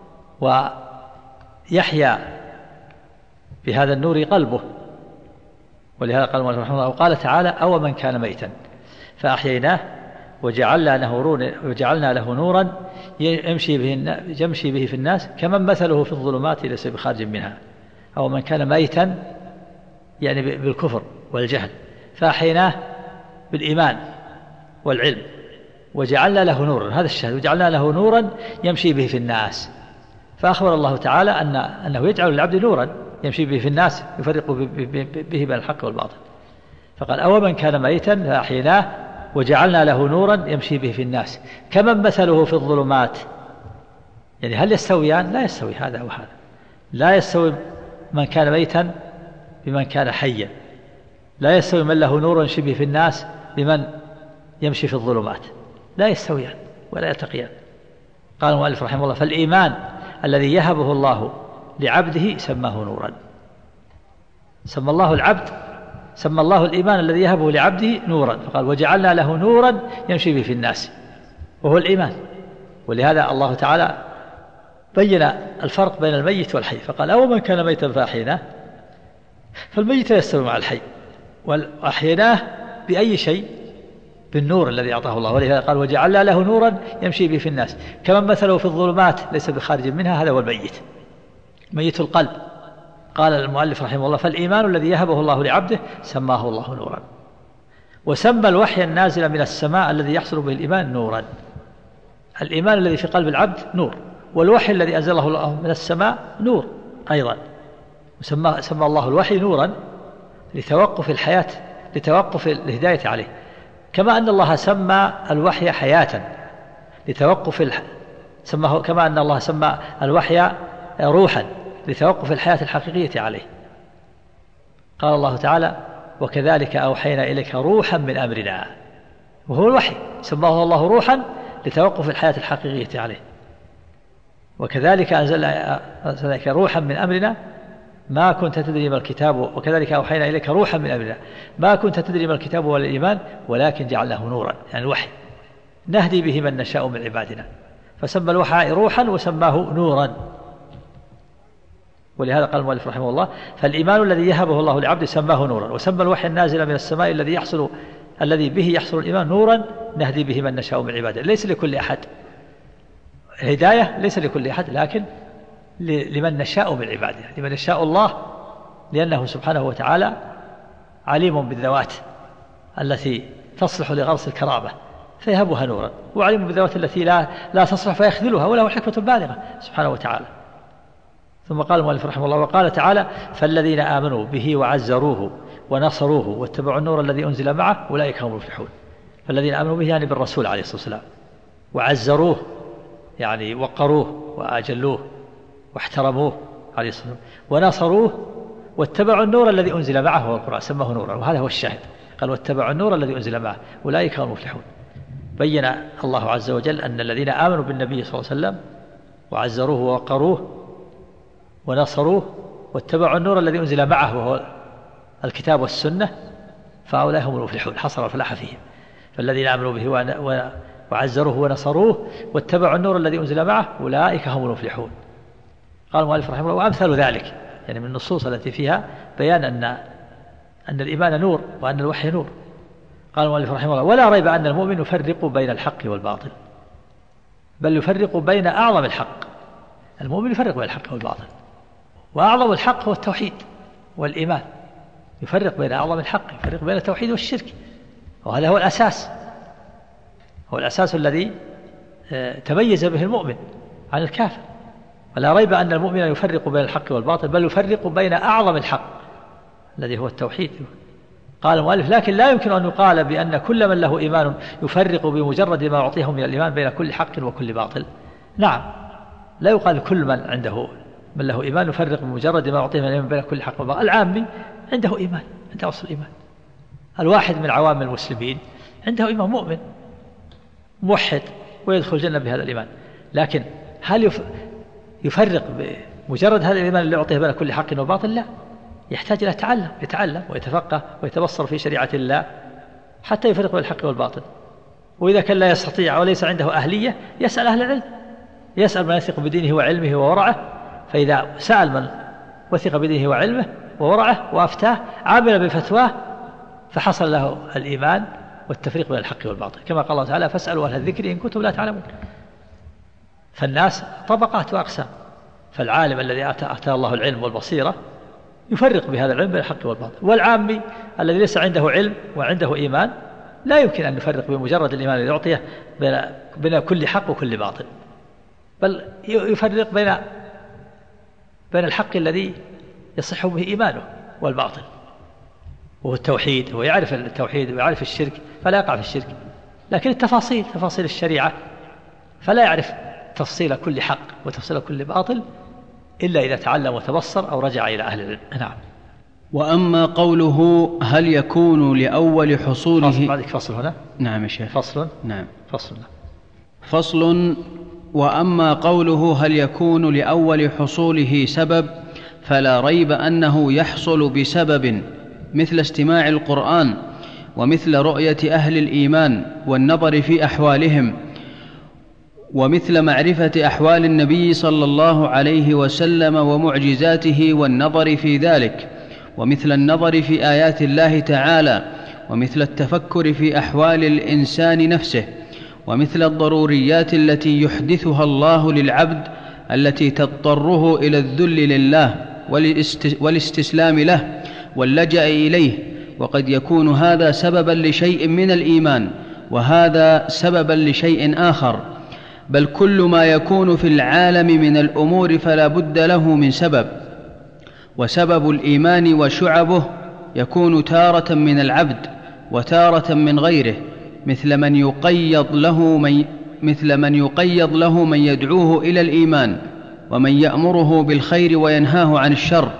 ويحيا بهذا النور قلبه. ولهذا قال المؤلف رحمه الله: وقال تعالى: أو من كان ميتا فأحييناه وجعلنا له وجعلنا له نورا يمشي به يمشي به في الناس كمن مثله في الظلمات ليس بخارج منها. أو من كان ميتا يعني بالكفر والجهل، فأحييناه بالإيمان والعلم وجعلنا له نورا، هذا الشهد، وجعلنا له نورا يمشي به في الناس. فأخبر الله تعالى أن أنه يجعل العبد نورا يمشي به في الناس يفرق به بين الحق والباطل. فقال: أو من كان ميتا فأحييناه وجعلنا له نورا يمشي به في الناس كمن مثله في الظلمات. يعني هل يستويان؟ لا يستوي هذا وهذا، لا يستوي من كان ميتا بمن كان حيا، لا يستوي من له نور يمشي به في الناس بمن يمشي في الظلمات، لا يستويان ولا يلتقيان. قال المؤلف رحمه الله: فالإيمان الذي يهبه الله لعبده سماه نورا. سمى الله العبد سمى الله الإيمان الذي يهبه لعبده نورا، فقال: وجعلنا له نورا يمشي به في الناس، وهو الإيمان. ولهذا الله تعالى بين الفرق بين الميت والحي، فقال: أو من كان ميتا فأحييناه. فالميت يستوي مع الحي، وأحييناه بأي شيء؟ بالنور الذي أعطاه الله. ولهذا قال: وجعلنا له نورا يمشي به في الناس كمن مثله في الظلمات ليس بخارج منها. هذا هو الميت، ميت القلب. قال المؤلف رحمه الله: فالإيمان الذي يهبه الله لعبده سماه الله نورا. وسمى الوحي النازل من السماء الذي يحصل به الإيمان نورا. الإيمان الذي في قلب العبد نور، والوحي الذي أنزله الله من السماء نور أيضا. وسمى سمى الله الوحي نورا لتوقف الحياة، لتوقف الهداية عليه، كما أن الله سمى الوحي حياة لتوقف الح... سماه كما أن الله سمى الوحي روحا لتوقف الحياة الحقيقية عليه. قال الله تعالى: وكذلك أوحينا إليك روحا من أمرنا، وهو الوحي سماه الله روحا لتوقف الحياة الحقيقية عليه. وكذلك أنزلنا إليك روحا من أمرنا ما كنت تدري ما الكتاب، وكذلك أوحينا إليك روحا من أمرنا ما كنت تدري ما الكتاب ولا الإيمان ولكن جعلناه نورا، يعني الوحي نهدي به من نشاء من عبادنا، فسمى الوحي روحا وسماه نورا. ولهذا قال المؤلف رحمه الله: فالإيمان الذي يهبه الله لعبد سماه نورا، وسمى الوحي النازل من السماء الذي يحصل الذي به يحصل الإيمان نورا نهدي به من نشاء من عبادنا. ليس لكل أحد الهداية، ليس لكل أحد، لكن لمن نشاء من عبادنا، لمن يشاء الله، لأنه سبحانه وتعالى عليم بالذوات التي تصلح لغرس الكرامة فيهبها نورا، وعليم بالذوات التي لا لا تصلح فيخذلها، وله الحكمة البالغة سبحانه وتعالى. ثم قال المؤلف رحمه الله: وقال تعالى: فالذين آمنوا به وعزروه ونصروه واتبعوا النور الذي أنزل معه أولئك هم المفلحون. فالذين آمنوا به يعني بالرسول عليه الصلاة والسلام، وعزروه يعني وقروه وأجلوه واحترموه عليه الصلاة والسلام، ونصروه واتبعوا النور الذي أنزل معه، هو القرآن سماه نورا، وهذا هو الشاهد. قال: واتبعوا النور الذي أنزل معه أولئك هم المفلحون. بين الله عز وجل أن الذين آمنوا بالنبي صلى الله عليه وسلم وعزروه ووقروه ونصروه واتبعوا النور الذي أنزل معه وهو الكتاب والسنة فأولئك هم المفلحون، حصل الفلاح فيهم. فالذين آمنوا به وعزروه ونصروه واتبعوا النور الذي أنزل معه أولئك هم المفلحون. قال المؤلف رحمه الله: وأمثال ذلك يعني من النصوص التي فيها بيان أن أن الإيمان نور وأن الوحي نور. قال المؤلف رحمه الله: ولا ريب أن المؤمن يفرق بين الحق والباطل، بل يفرق بين أعظم الحق. المؤمن يفرق بين الحق والباطل، وأعظم الحق هو التوحيد والإيمان. يفرق بين أعظم الحق، يفرق بين التوحيد والشرك، وهذا هو الأساس، هو الأساس الذي تميز به المؤمن عن الكافر. ولا ريب أن المؤمن يفرق بين الحق والباطل، بل يفرق بين أعظم الحق الذي هو التوحيد. قال المؤلف: لكن لا يمكن أن يقال بأن كل من له إيمان يفرق بمجرد ما يعطيه من الإيمان بين كل حق وكل باطل. نعم، لا يقال كل من عنده من له إيمان يفرق بمجرد ما يعطيه من الإيمان بين كل حق وباطل. العامي عنده إيمان، عنده أصل الإيمان. الواحد من عوام المسلمين عنده إيمان، مؤمن موحد ويدخل الجنة بهذا الإيمان. لكن هل يفرق بمجرد هذا الإيمان اللي يعطيه بين كل حق وباطل؟ لا، يحتاج إلى تعلم، يتعلم ويتفقه ويتبصر في شريعة الله حتى يفرق بين الحق والباطل. وإذا كان لا يستطيع وليس عنده أهلية يسأل أهل العلم، يسأل من يثق بدينه وعلمه وورعه. فإذا سأل من وثق بدينه وعلمه وورعه وأفتاه عامل بفتواه فحصل له الإيمان والتفريق بين الحق والباطل، كما قال الله تعالى: فاسألوا أهل الذكر إن كنتم لا تعلمون. فالناس طبقات وأقسام، فالعالم الذي أتاه الله العلم والبصيرة يفرق بهذا العلم بين الحق والباطل، والعامي الذي ليس عنده علم وعنده إيمان لا يمكن أن يفرق بمجرد الإيمان الذي يعطيه بين, بين كل حق وكل باطل، بل يفرق بين بين الحق الذي يصح به إيمانه والباطل، وهو التوحيد. هو يعرف التوحيد ويعرف الشرك فلا يقع في الشرك، لكن التفاصيل تفاصيل الشريعة فلا يعرف تفصيل كل حق وتفصيل كل باطل إلا إذا تعلم وتبصر أو رجع إلى أهل العلم. نعم. وأما قوله: هل يكون لأول حصوله فصل بعدك فصل هنا. نعم يا شيخ. فصل. نعم. فصل. فصل. وأما قوله: هل يكون لأول حصوله سبب، فلا ريب أنه يحصل بسبب، مثل استماع القرآن، ومثل رؤية أهل الإيمان والنظر في أحوالهم، ومثل معرفة أحوال النبي صلى الله عليه وسلم ومعجزاته والنظر في ذلك، ومثل النظر في آيات الله تعالى، ومثل التفكر في أحوال الإنسان نفسه، ومثل الضروريات التي يحدثها الله للعبد التي تضطره إلى الذل لله والاستسلام له واللجأ إليه. وقد يكون هذا سببا لشيء من الإيمان، وهذا سببا لشيء آخر. بل كل ما يكون في العالم من الأمور فلا بد له من سبب، وسبب الإيمان وشعبه يكون تارة من العبد وتارة من غيره، مثل من يقيض له من مثل من يقيض له من يدعوه إلى الإيمان، ومن يأمره بالخير وينهاه عن الشر،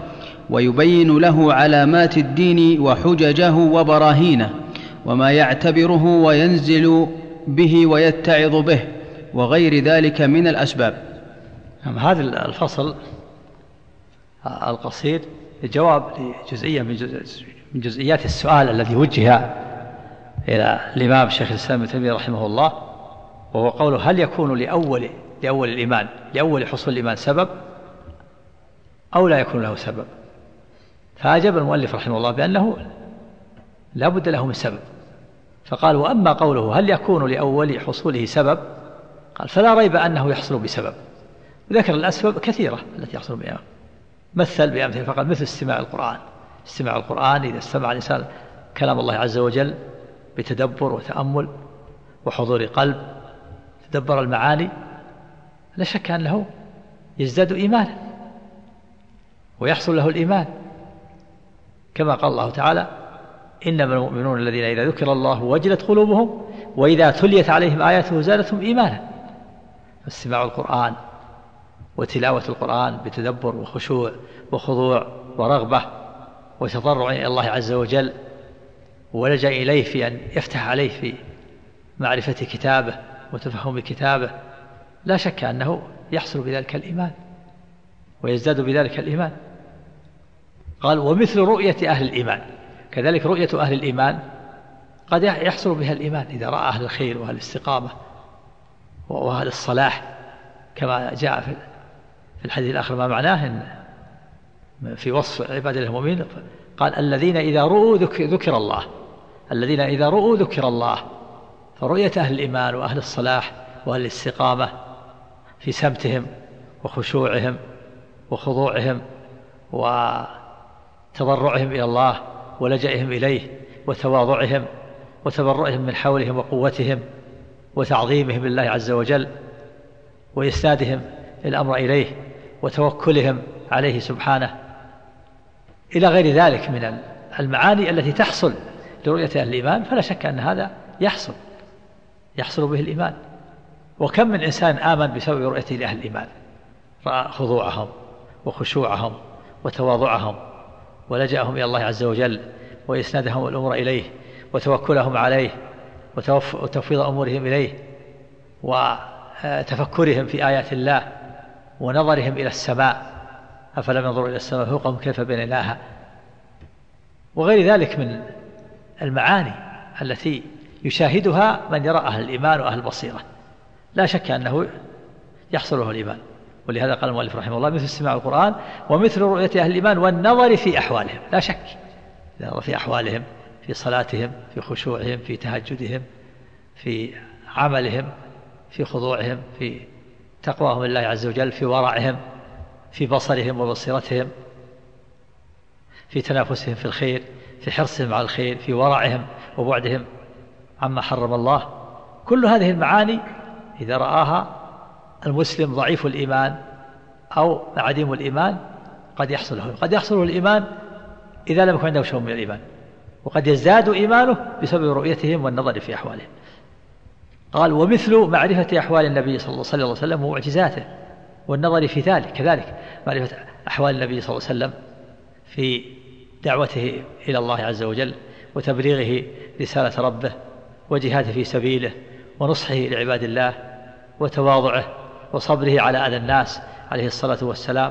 ويبين له علامات الدين وحججه وبراهينه وما يعتبره وينزل به ويتعظ به وغير ذلك من الأسباب. هذا الفصل القصير جواب لجزئية من جزئيات السؤال الذي وجه إلى الإمام شيخ الإسلام ابن تيمية رحمه الله، وهو قوله: هل يكون لأول لأول الإيمان لأول حصول الإيمان سبب أو لا يكون له سبب؟ فأجاب المؤلف رحمه الله بأنه لا بد له من سبب، فقال: وأما قوله هل يكون لأول حصوله سبب، قال: فلا ريب أنه يحصل بسبب. ذكر الأسباب كثيرة التي يحصل بها، مثل بأمثلة فقال: مثل استماع القرآن. استماع القرآن إذا استمع الإنسان كلام الله عز وجل بتدبر وتأمل وحضور قلب، تدبر المعاني، لا شك أنه يزداد إيمانا ويحصل له الإيمان، كما قال الله تعالى: إنما المؤمنون الذين إذا ذكر الله وجلت قلوبهم وإذا تليت عليهم آياته زادتهم إيمانا. فاستماع القرآن وتلاوة القرآن بتدبر وخشوع وخضوع ورغبة وتضرع إلى الله عز وجل ولجأ إليه في أن يفتح عليه في معرفة كتابه وتفهم كتابه، لا شك أنه يحصل بذلك الإيمان ويزداد بذلك الإيمان. قال: ومثل رؤية أهل الإيمان، كذلك رؤية أهل الإيمان قد يحصل بها الإيمان إذا رأى أهل الخير وأهل الاستقامة وأهل الصلاح، كما جاء في الحديث الآخر ما معناه إن في وصف عباد المؤمنين، قال: الذين إذا رؤوا ذكر الله الذين إذا رؤوا ذكر الله. فرؤية أهل الإيمان وأهل الصلاح وأهل الاستقامة في سمتهم وخشوعهم وخضوعهم وتضرعهم إلى الله ولجئهم إليه وتواضعهم وتبرؤهم من حولهم وقوتهم وتعظيمهم لله عز وجل وإسنادهم الأمر إليه وتوكلهم عليه سبحانه، إلى غير ذلك من المعاني التي تحصل لرؤية أهل الإيمان، فلا شك أن هذا يحصل يحصل به الإيمان. وكم من إنسان آمن بسبب رؤيته لأهل الإيمان، رأى خضوعهم وخشوعهم وتواضعهم ولجأهم إلى الله عز وجل وإسنادهم الأمور إليه وتوكلهم عليه وتفويض أمورهم إليه وتفكرهم في آيات الله ونظرهم إلى السماء، أفلم ينظروا إلى السماء فوقهم كيف بنيناها، وغير ذلك من المعاني التي يشاهدها من يرى أهل الإيمان وأهل البصيرة، لا شك أنه يحصل له الإيمان. ولهذا قال المؤلف رحمه الله: مثل استماع القرآن ومثل رؤية أهل الإيمان والنظر في أحوالهم. لا شك في أحوالهم، في صلاتهم، في خشوعهم، في تهجدهم، في عملهم، في خضوعهم، في تقواهم لله عز وجل، في ورعهم، في بصرهم وبصيرتهم، في تنافسهم في الخير، في حرصهم على الخير، في ورعهم وبعدهم عما حرم الله. كل هذه المعاني إذا رآها المسلم ضعيف الإيمان أو عديم الإيمان قد يحصل له قد يحصل له الإيمان إذا لم يكن عنده شيء من الإيمان، وقد يزداد إيمانه بسبب رؤيتهم والنظر في أحوالهم. قال: ومثل معرفة أحوال النبي صلى الله عليه وسلم ومعجزاته والنظر في ذلك، كذلك معرفة أحوال النبي صلى الله عليه وسلم في دعوته إلى الله عز وجل وتبليغه رسالة ربه وجهاده في سبيله ونصحه لعباد الله وتواضعه وصبره على أذى الناس عليه الصلاة والسلام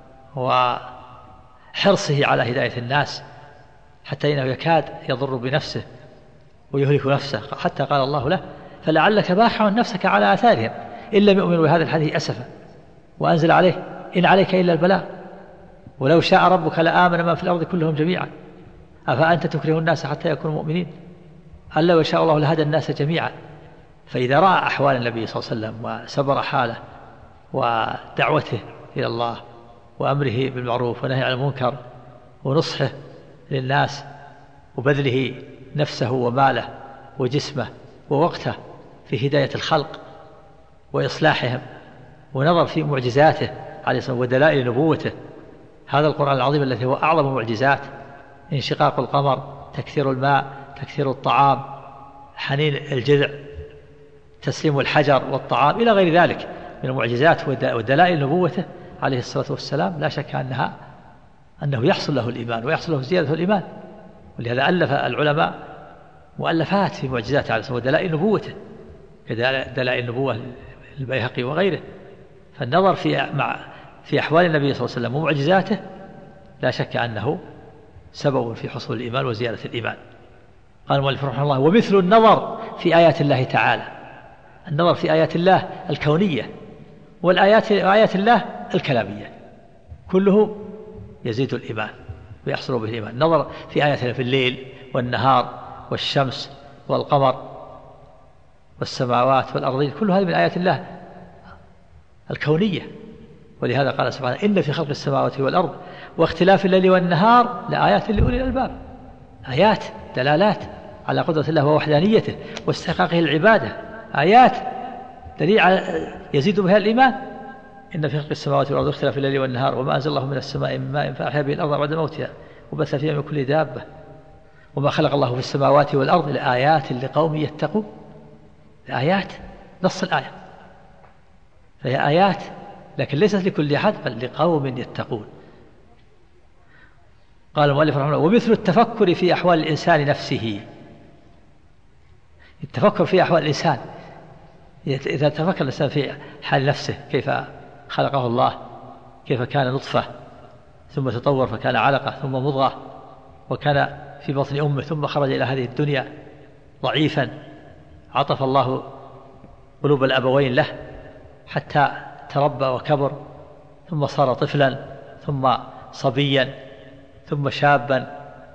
وحرصه على هداية الناس حتى إنه يكاد يضر بنفسه ويهلك نفسه، حتى قال الله له: فلعلك باخع نفسك على آثارهم إن لم يؤمنوا بهذا الحديث أسفا، وأنزل عليه: إن عليك إلا البلاغ ولو شاء ربك لآمن من في الأرض كلهم جميعا أفأنت تكره الناس حتى يكونوا مؤمنين ألا وشاء الله لهدى الناس جميعا. فإذا رأى أحوال النبي صلى الله عليه وسلم وسبر حاله ودعوته إلى الله وأمره بالمعروف ونهي عن المنكر ونصحه للناس وبذله نفسه وماله وجسمه ووقته في هداية الخلق وإصلاحهم، ونظر في معجزاته عليه الصلاة والسلام ودلائل نبوته، هذا القرآن العظيم الذي هو أعظم معجزات: انشقاق القمر، تكثير الماء، تكثير الطعام، حنين الجذع، تسليم الحجر والطعام، إلى غير ذلك من المعجزات ودلائل نبوته عليه الصلاة والسلام. لا شك أنها أنه يحصل له الإيمان ويحصل له زيادة الإيمان. ولهذا ألف العلماء مؤلفات في معجزات عليه الصلاة والسلام ودلائل نبوته كدلائل النبوة البيهقي وغيره. فالنظر في مع في أحوال النبي صلى الله عليه وسلم ومعجزاته لا شك أنه سبب في حصول الإيمان وزيادة الإيمان. قال المؤلف رحمه الله: ومثل النظر في آيات الله تعالى، النظر في آيات الله الكونية والآيات آيات الله الكلامية كله يزيد الإيمان ويحصل به الإيمان. النظر في آيات الله في الليل والنهار والشمس والقمر والسماوات والأرضين كل هذه من آيات الله الكونية. ولهذا قال سبحانه: إن في خلق السماوات والأرض واختلاف الليل والنهار لآيات لأولي الألباب. آيات دلالات على قدرة الله ووحدانيته واستحقاقه العبادة، آيات دليل على يزيد بها الإيمان. إن في خلق السماوات والأرض واختلاف الليل والنهار وما أنزل الله من السماء من ماء فأحيا به الأرض بعد موتها وبث فيها من كل دابة وما خلق الله في السماوات والأرض لآيات لقوم يتقون. آيات نص الآية، فهي آيات لكن ليست لكل أحد بل لقوم يتقون. قال المؤلف رحمه الله: ومثل التفكر في أحوال الإنسان نفسه، التفكر في أحوال الإنسان، إذا تفكر الإنسان في حال نفسه كيف خلقه الله، كيف كان نطفة ثم تطور فكان علقة ثم مضغة وكان في بطن أمه ثم خرج إلى هذه الدنيا ضعيفا، عطف الله قلوب الأبوين له حتى تربى وكبر ثم صار طفلا ثم صبيا ثم شابا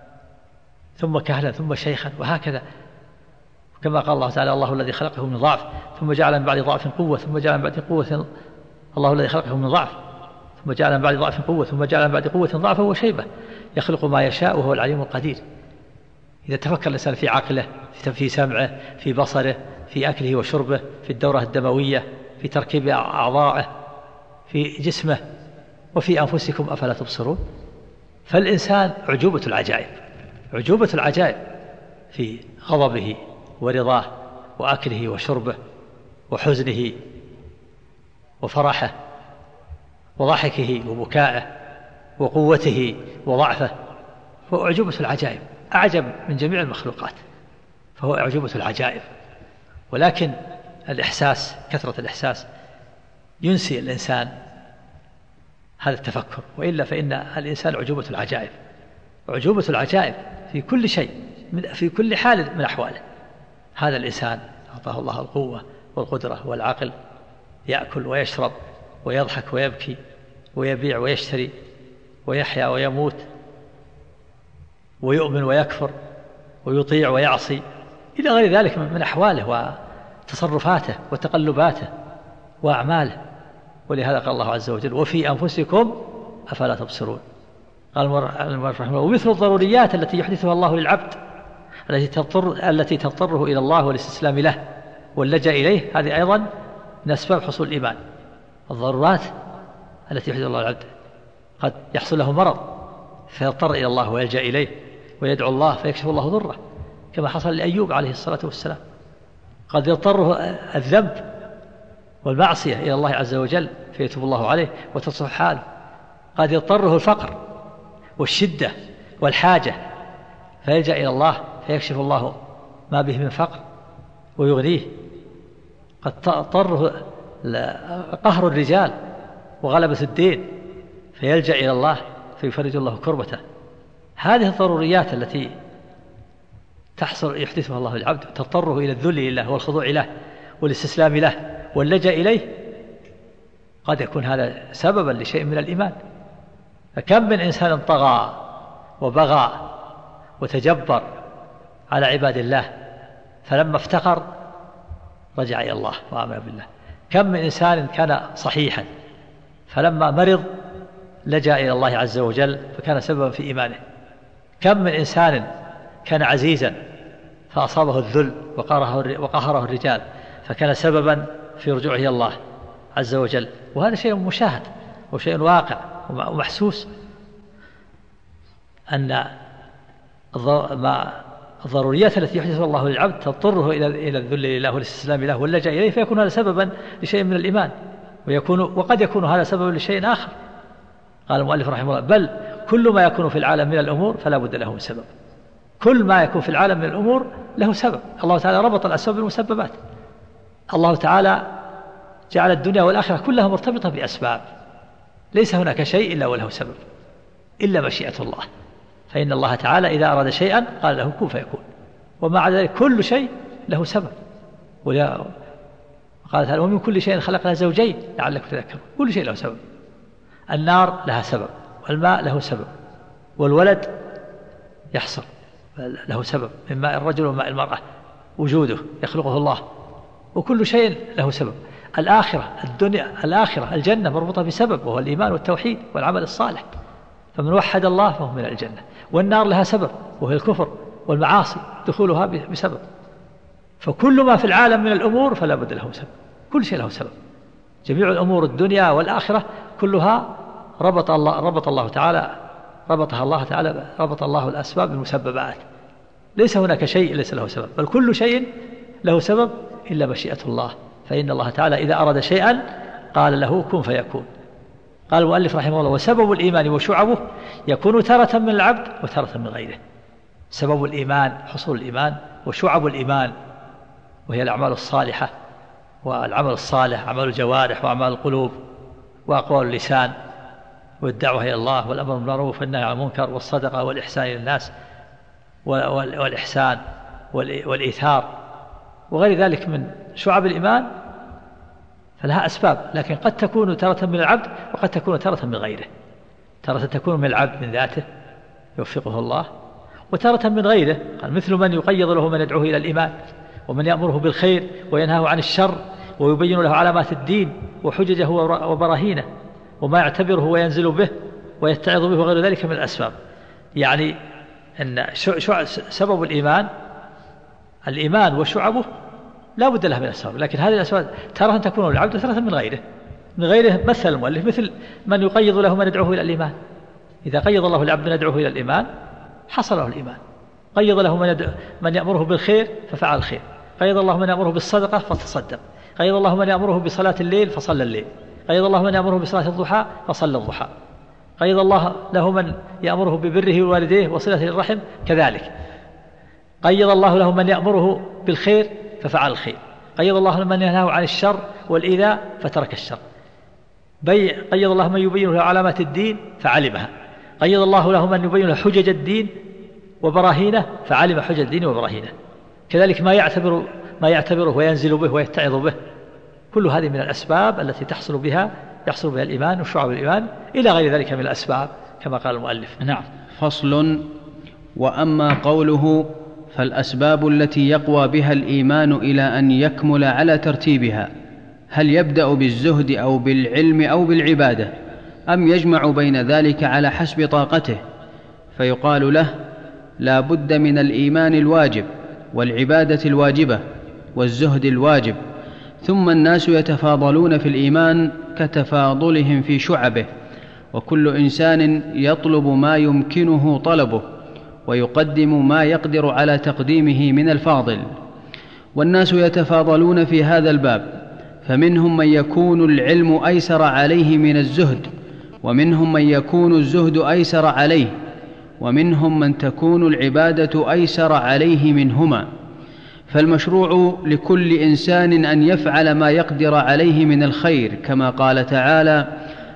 ثم كهلا ثم شيخا وهكذا. كما قال الله تعالى: الله الذي خلقه من ضعف ثم جعل من بعد ضعف قوة ثم جعل من بعد قوة الله الذي خلقه من ضعف ثم جعل من بعد ضعف قوة ثم جعل من بعد قوة ضعفا وشيبة يخلق ما يشاء وهو العليم القدير. إذا تفكر الإنسان في عقله، في سمعه، في بصره، في أكله وشربه، في الدورة الدموية، في تركيب أعضائه، في جسمه، وفي أنفسكم أفلا تبصرون. فالإنسان عجوبة العجائب، عجوبة العجائب في غضبه ورضاه وأكله وشربه وحزنه وفرحه وضحكه وبكائه وقوته وضعفه، فهو عجوبة العجائب، أعجب من جميع المخلوقات، فهو عجوبة العجائب. ولكن الإحساس، كثرة الإحساس ينسي الإنسان هذا التفكر، وإلا فإن الإنسان عجوبة العجائب، عجوبة العجائب في كل شيء، في كل حال من أحواله. هذا الإنسان أعطاه الله القوة والقدرة والعقل، يأكل ويشرب ويضحك ويبكي ويبيع ويشتري ويحيا ويموت ويؤمن ويكفر ويطيع ويعصي إلى غير ذلك من أحواله وتصرفاته وتقلباته وأعماله. ولهذا قال الله عز وجل: وفي أنفسكم أفلا تبصرون. قال المؤلف رحمه الله: ومثل الضروريات التي يحدثها الله للعبد التي تضطر التي تضطره إلى الله والاستسلام له واللجأ إليه، هذه أيضا من أسباب حصول الإيمان. الضرورات التي يحدثها الله للعبد، قد يحصل له مرض فيضطر إلى الله ويلجأ إليه ويدعو الله فيكشف الله ضره، كما حصل لأيوب عليه الصلاة والسلام. قد يضطره الذنب والمعصية إلى الله عز وجل فيتوب الله عليه وتصلح حاله. قد يضطره الفقر والشدة والحاجة فيلجأ إلى الله فيكشف الله ما به من فقر ويغنيه. قد اضطره قهر الرجال وغلبة الدين فيلجأ إلى الله فيفرج الله كربته. هذه الضروريات التي تحصل يحدثها الله للعبد تضطره إلى الذل لله والخضوع له والاستسلام له واللجأ إليه، قد يكون هذا سببا لشيء من الإيمان. فكم من إنسان طغى وبغى وتجبر على عباد الله فلما افتقر رجع إلى الله وآمن بالله. كم من إنسان كان صحيحا فلما مرض لجأ إلى الله عز وجل فكان سببا في إيمانه. كم من إنسان كان عزيزا فأصابه الذل وقهره الرجال فكان سببا في رجوعه إلى الله عز وجل. وهذا شيء مشاهد وشيء واقع ومحسوس، أن الضروريات التي يحدثها الله للعبد تضطره إلى الذل لله والاستسلام له واللجأ إليه، فيكون هذا سببا لشيء من الإيمان، ويكون وقد يكون هذا سببا لشيء آخر. قال المؤلف رحمه الله: بل كل ما يكون في العالم من الأمور فلا بد له من سبب. كل ما يكون في العالم من الأمور له سبب. الله تعالى ربط الأسباب بالمسببات. الله تعالى جعل الدنيا والآخرة كلها مرتبطة بأسباب، ليس هناك شيء إلا وله سبب إلا مشيئة الله. فإن الله تعالى إذا أراد شيئا قال له كن فيكون، وما عدا ذلك كل شيء له سبب. قال تعالى ومن كل شيء خلقنا زوجين لعلكم تذكرون. كل شيء له سبب. النار لها سبب، والماء له سبب، والولد يحصل له سبب من ماء الرجل وماء المرأة، وجوده يخلقه الله، وكل شيء له سبب. الآخرة الدنيا الآخرة الجنة مربوطة بسبب، وهو الإيمان والتوحيد والعمل الصالح، فمن وحد الله فهو من الجنة. والنار لها سبب وهو الكفر والمعاصي دخولها بسبب. فكل ما في العالم من الأمور فلا بد له سبب، كل شيء له سبب. جميع الأمور الدنيا والآخرة كلها ربط الله ربط الله تعالى ربطها الله تعالى ربط الله الأسباب بالمسببات. ليس هناك شيء ليس له سبب، بل كل شيء له سبب إلا مشيئة الله. فإن الله تعالى إذا أراد شيئا قال له كن فيكون. قال المؤلف رحمه الله وسبب الإيمان وشعبه يكون تارة من العبد وتارة من غيره. سبب الإيمان حصول الإيمان، وشعب الإيمان وهي الأعمال الصالحة، والعمل الصالح أعمال الجوارح وأعمال القلوب وأقوال اللسان، والدعوة إلى الله والأمر بالمعروف والنهي عن المنكر والصدقة والإحسان إلى الناس والإحسان والإيثار وغير ذلك من شعب الإيمان. فلها أسباب، لكن قد تكون تارة من العبد وقد تكون تارة من غيره. تارة تكون من العبد من ذاته يوفقه الله، وتارة من غيره. قال مثل من يقيض له من يدعوه إلى الإيمان، ومن يأمره بالخير وينهاه عن الشر، ويبين له علامات الدين وحججه وبراهينه، وما يعتبره وينزل به ويتعظ به وغير ذلك من الأسباب. يعني أن سبب الإيمان الإيمان وشعبه لا بد له من الأسباب، لكن هذه الأسباب تارة تكون للعبد وتارة من غيره. من غيره مثل المؤلف مثل من يقيض له من يدعوه إلى الإيمان. إذا قيض الله العبد من يدعوه إلى الإيمان حصل له الإيمان. قيض له من, يدعو من يأمره بالخير ففعل الخير، قيض الله من يأمره بالصدقة فتصدق، قيض الله من يأمره بصلاة الليل فصلى الليل، قيض الله من يأمره بصلاة الضحى فصلى الضحى، قيض الله له من يأمره ببره والديه وصلة الرحم كذلك، قيض الله له من يأمره بالخير ففعل الخير، قيض الله من ينهاه عن الشر والإيذاء فترك الشر، قيض الله من يبين له علامات الدين فعلمها، قيض الله له من يبين له حجج الدين وبراهينه فعلم حجج الدين وبراهينه. كذلك ما يعتبر ما يعتبره وينزل به ويتعظ به. كل هذه من الأسباب التي تحصل بها يحصل بها الإيمان وشعب الإيمان إلى غير ذلك من الأسباب كما قال المؤلف. نعم. فصل. وأما قوله فالأسباب التي يقوى بها الإيمان إلى أن يكمل على ترتيبها، هل يبدأ بالزهد أو بالعلم أو بالعبادة، أم يجمع بين ذلك على حسب طاقته؟ فيقال له لا بد من الإيمان الواجب والعبادة الواجبة والزهد الواجب، ثم الناس يتفاضلون في الإيمان كتفاضلهم في شعبه، وكل إنسان يطلب ما يمكنه طلبه ويقدم ما يقدر على تقديمه من الفاضل. والناس يتفاضلون في هذا الباب، فمنهم من يكون العلم أيسر عليه من الزهد، ومنهم من يكون الزهد أيسر عليه، ومنهم من تكون العبادة أيسر عليه منهما. فالمشروع لكل إنسان أن يفعل ما يقدر عليه من الخير، كما قال تعالى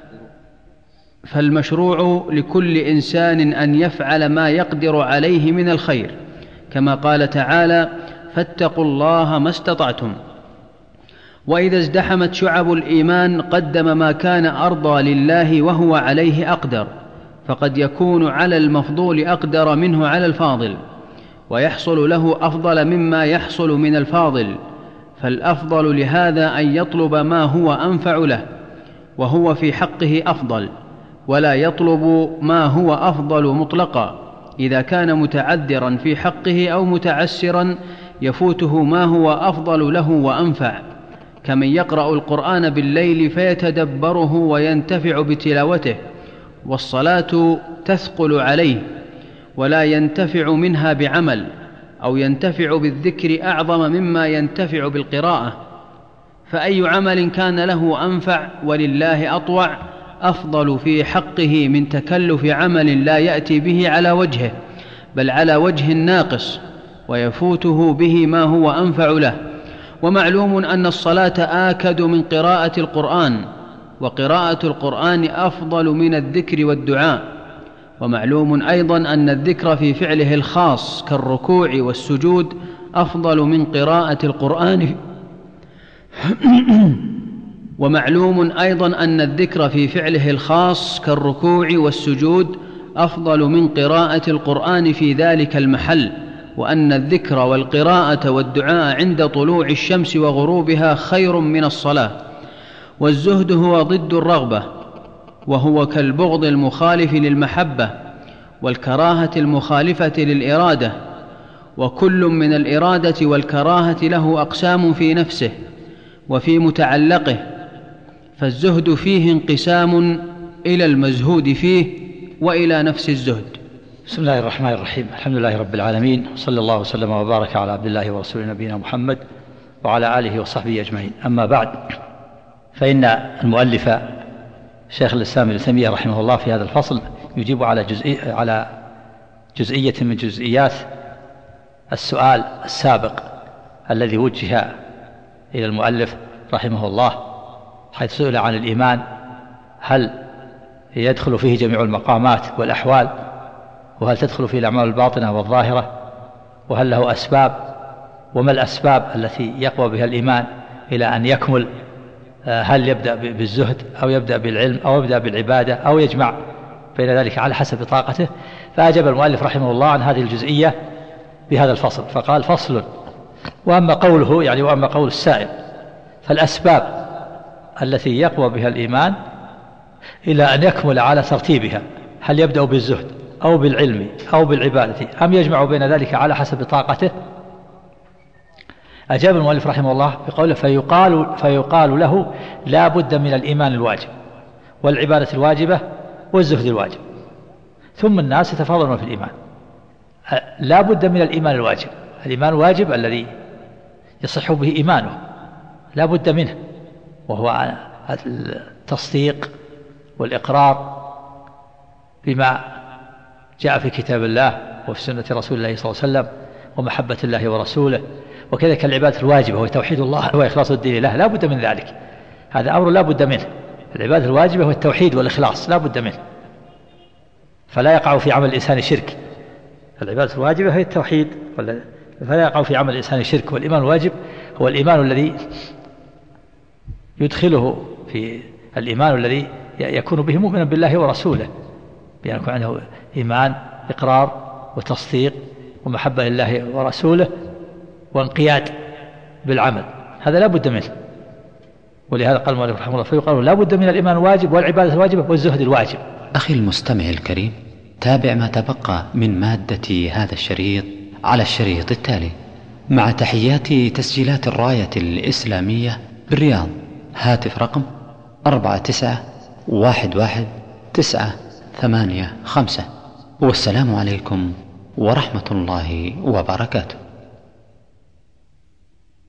فالمشروع لكل إنسان أن يفعل ما يقدر عليه من الخير، كما قال تعالى فاتقوا الله ما استطعتم. وإذا ازدحمت شعب الإيمان قدم ما كان أرضى لله وهو عليه أقدر، فقد يكون على المفضول أقدر منه على الفاضل، ويحصل له أفضل مما يحصل من الفاضل، فالأفضل لهذا أن يطلب ما هو أنفع له وهو في حقه أفضل، ولا يطلب ما هو أفضل مطلقا إذا كان متعذرا في حقه أو متعسرا يفوته ما هو أفضل له وأنفع، كمن يقرأ القرآن بالليل فيتدبره وينتفع بتلاوته، والصلاة تثقل عليه ولا ينتفع منها بعمل، أو ينتفع بالذكر أعظم مما ينتفع بالقراءة، فأي عمل كان له أنفع ولله أطوع أفضل في حقه من تكلف عمل لا يأتي به على وجهه بل على وجه ناقص ويفوته به ما هو أنفع له. ومعلوم أن الصلاة آكد من قراءة القرآن، وقراءة القرآن أفضل من الذكر والدعاء. ومعلوم أيضا أن الذكر في فعله الخاص كالركوع والسجود أفضل من قراءة القرآن ومعلوم أيضا أن الذكر في فعله الخاص كالركوع والسجود أفضل من قراءة القرآن في ذلك المحل، وأن الذكر والقراءة والدعاء عند طلوع الشمس وغروبها خير من الصلاة. والزهد هو ضد الرغبة، وهو كالبغض المخالف للمحبة، والكراهة المخالفة للإرادة، وكل من الإرادة والكراهة له أقسام في نفسه وفي متعلقه، فالزهد فيه انقسام إلى المزهود فيه وإلى نفس الزهد. بسم الله الرحمن الرحيم. الحمد لله رب العالمين، صلى الله وسلم وبارك على عبد الله ورسوله نبينا محمد وعلى آله وصحبه أجمعين. أما بعد، فإن المؤلف شيخ الإسلام ابن تيمية رحمه الله في هذا الفصل يجيب على جزئية على جزئية من جزئيات السؤال السابق الذي وجه إلى المؤلف رحمه الله، حيث سئل عن الإيمان هل يدخل فيه جميع المقامات والأحوال، وهل تدخل فيه الأعمال الباطنة والظاهرة، وهل له أسباب، وما الأسباب التي يقوى بها الإيمان إلى أن يكمل، هل يبدأ بالزهد أو يبدأ بالعلم أو يبدأ بالعبادة أو يجمع بين ذلك على حسب طاقته. فأجاب المؤلف رحمه الله عن هذه الجزئية بهذا الفصل، فقال: فصل. وأما قوله يعني وأما قول السائل فالأسباب التي يقوى بها الإيمان إلى أن يكمل على ترتيبها، هل يبدأ بالزهد أو بالعلم أو بالعبادة أم يجمع بين ذلك على حسب طاقته؟ أجاب المؤلف رحمه الله بقوله: فيقال, فيقال له لا بد من الإيمان الواجب والعبادة الواجبة والزهد الواجب، ثم الناس يتفاضلون في الإيمان. لا بد من الإيمان الواجب، الإيمان الواجب الذي يصح به إيمانه لا بد منه، وهو التصديق والإقرار بما جاء في كتاب الله وفي سنة رسول الله صلى الله عليه وسلم، ومحبة الله ورسوله. وكذلك العبادة الواجبة هو توحيد الله وإخلاص الدين له، لا بد من ذلك، هذا أمر لا بد منه. العبادة الواجبة هو التوحيد والإخلاص، لا بد منه، فلا يقع في عمل الإنسان شرك. العبادة الواجبة هي التوحيد، فلا يقع في عمل الإنسان شرك. والإيمان الواجب هو الإيمان الذي يدخله في الإيمان الذي يكون به مؤمنا بالله ورسوله، بأن يكون عنده إيمان إقرار وتصديق ومحبة لله ورسوله وانقياد بالعمل، هذا لا بد منه. ولهذا قال المؤلف رحمه الله: فيقال لا بد من الإيمان الواجب والعبادة الواجبة والزهد الواجب. أخي المستمع الكريم، تابع ما تبقى من مادة هذا الشريط على الشريط التالي، مع تحيات تسجيلات الراية الإسلامية بالرياض. هاتف رقم أربعة تسعة واحد واحد تسعة ثمانية خمسة. والسلام عليكم ورحمة الله وبركاته.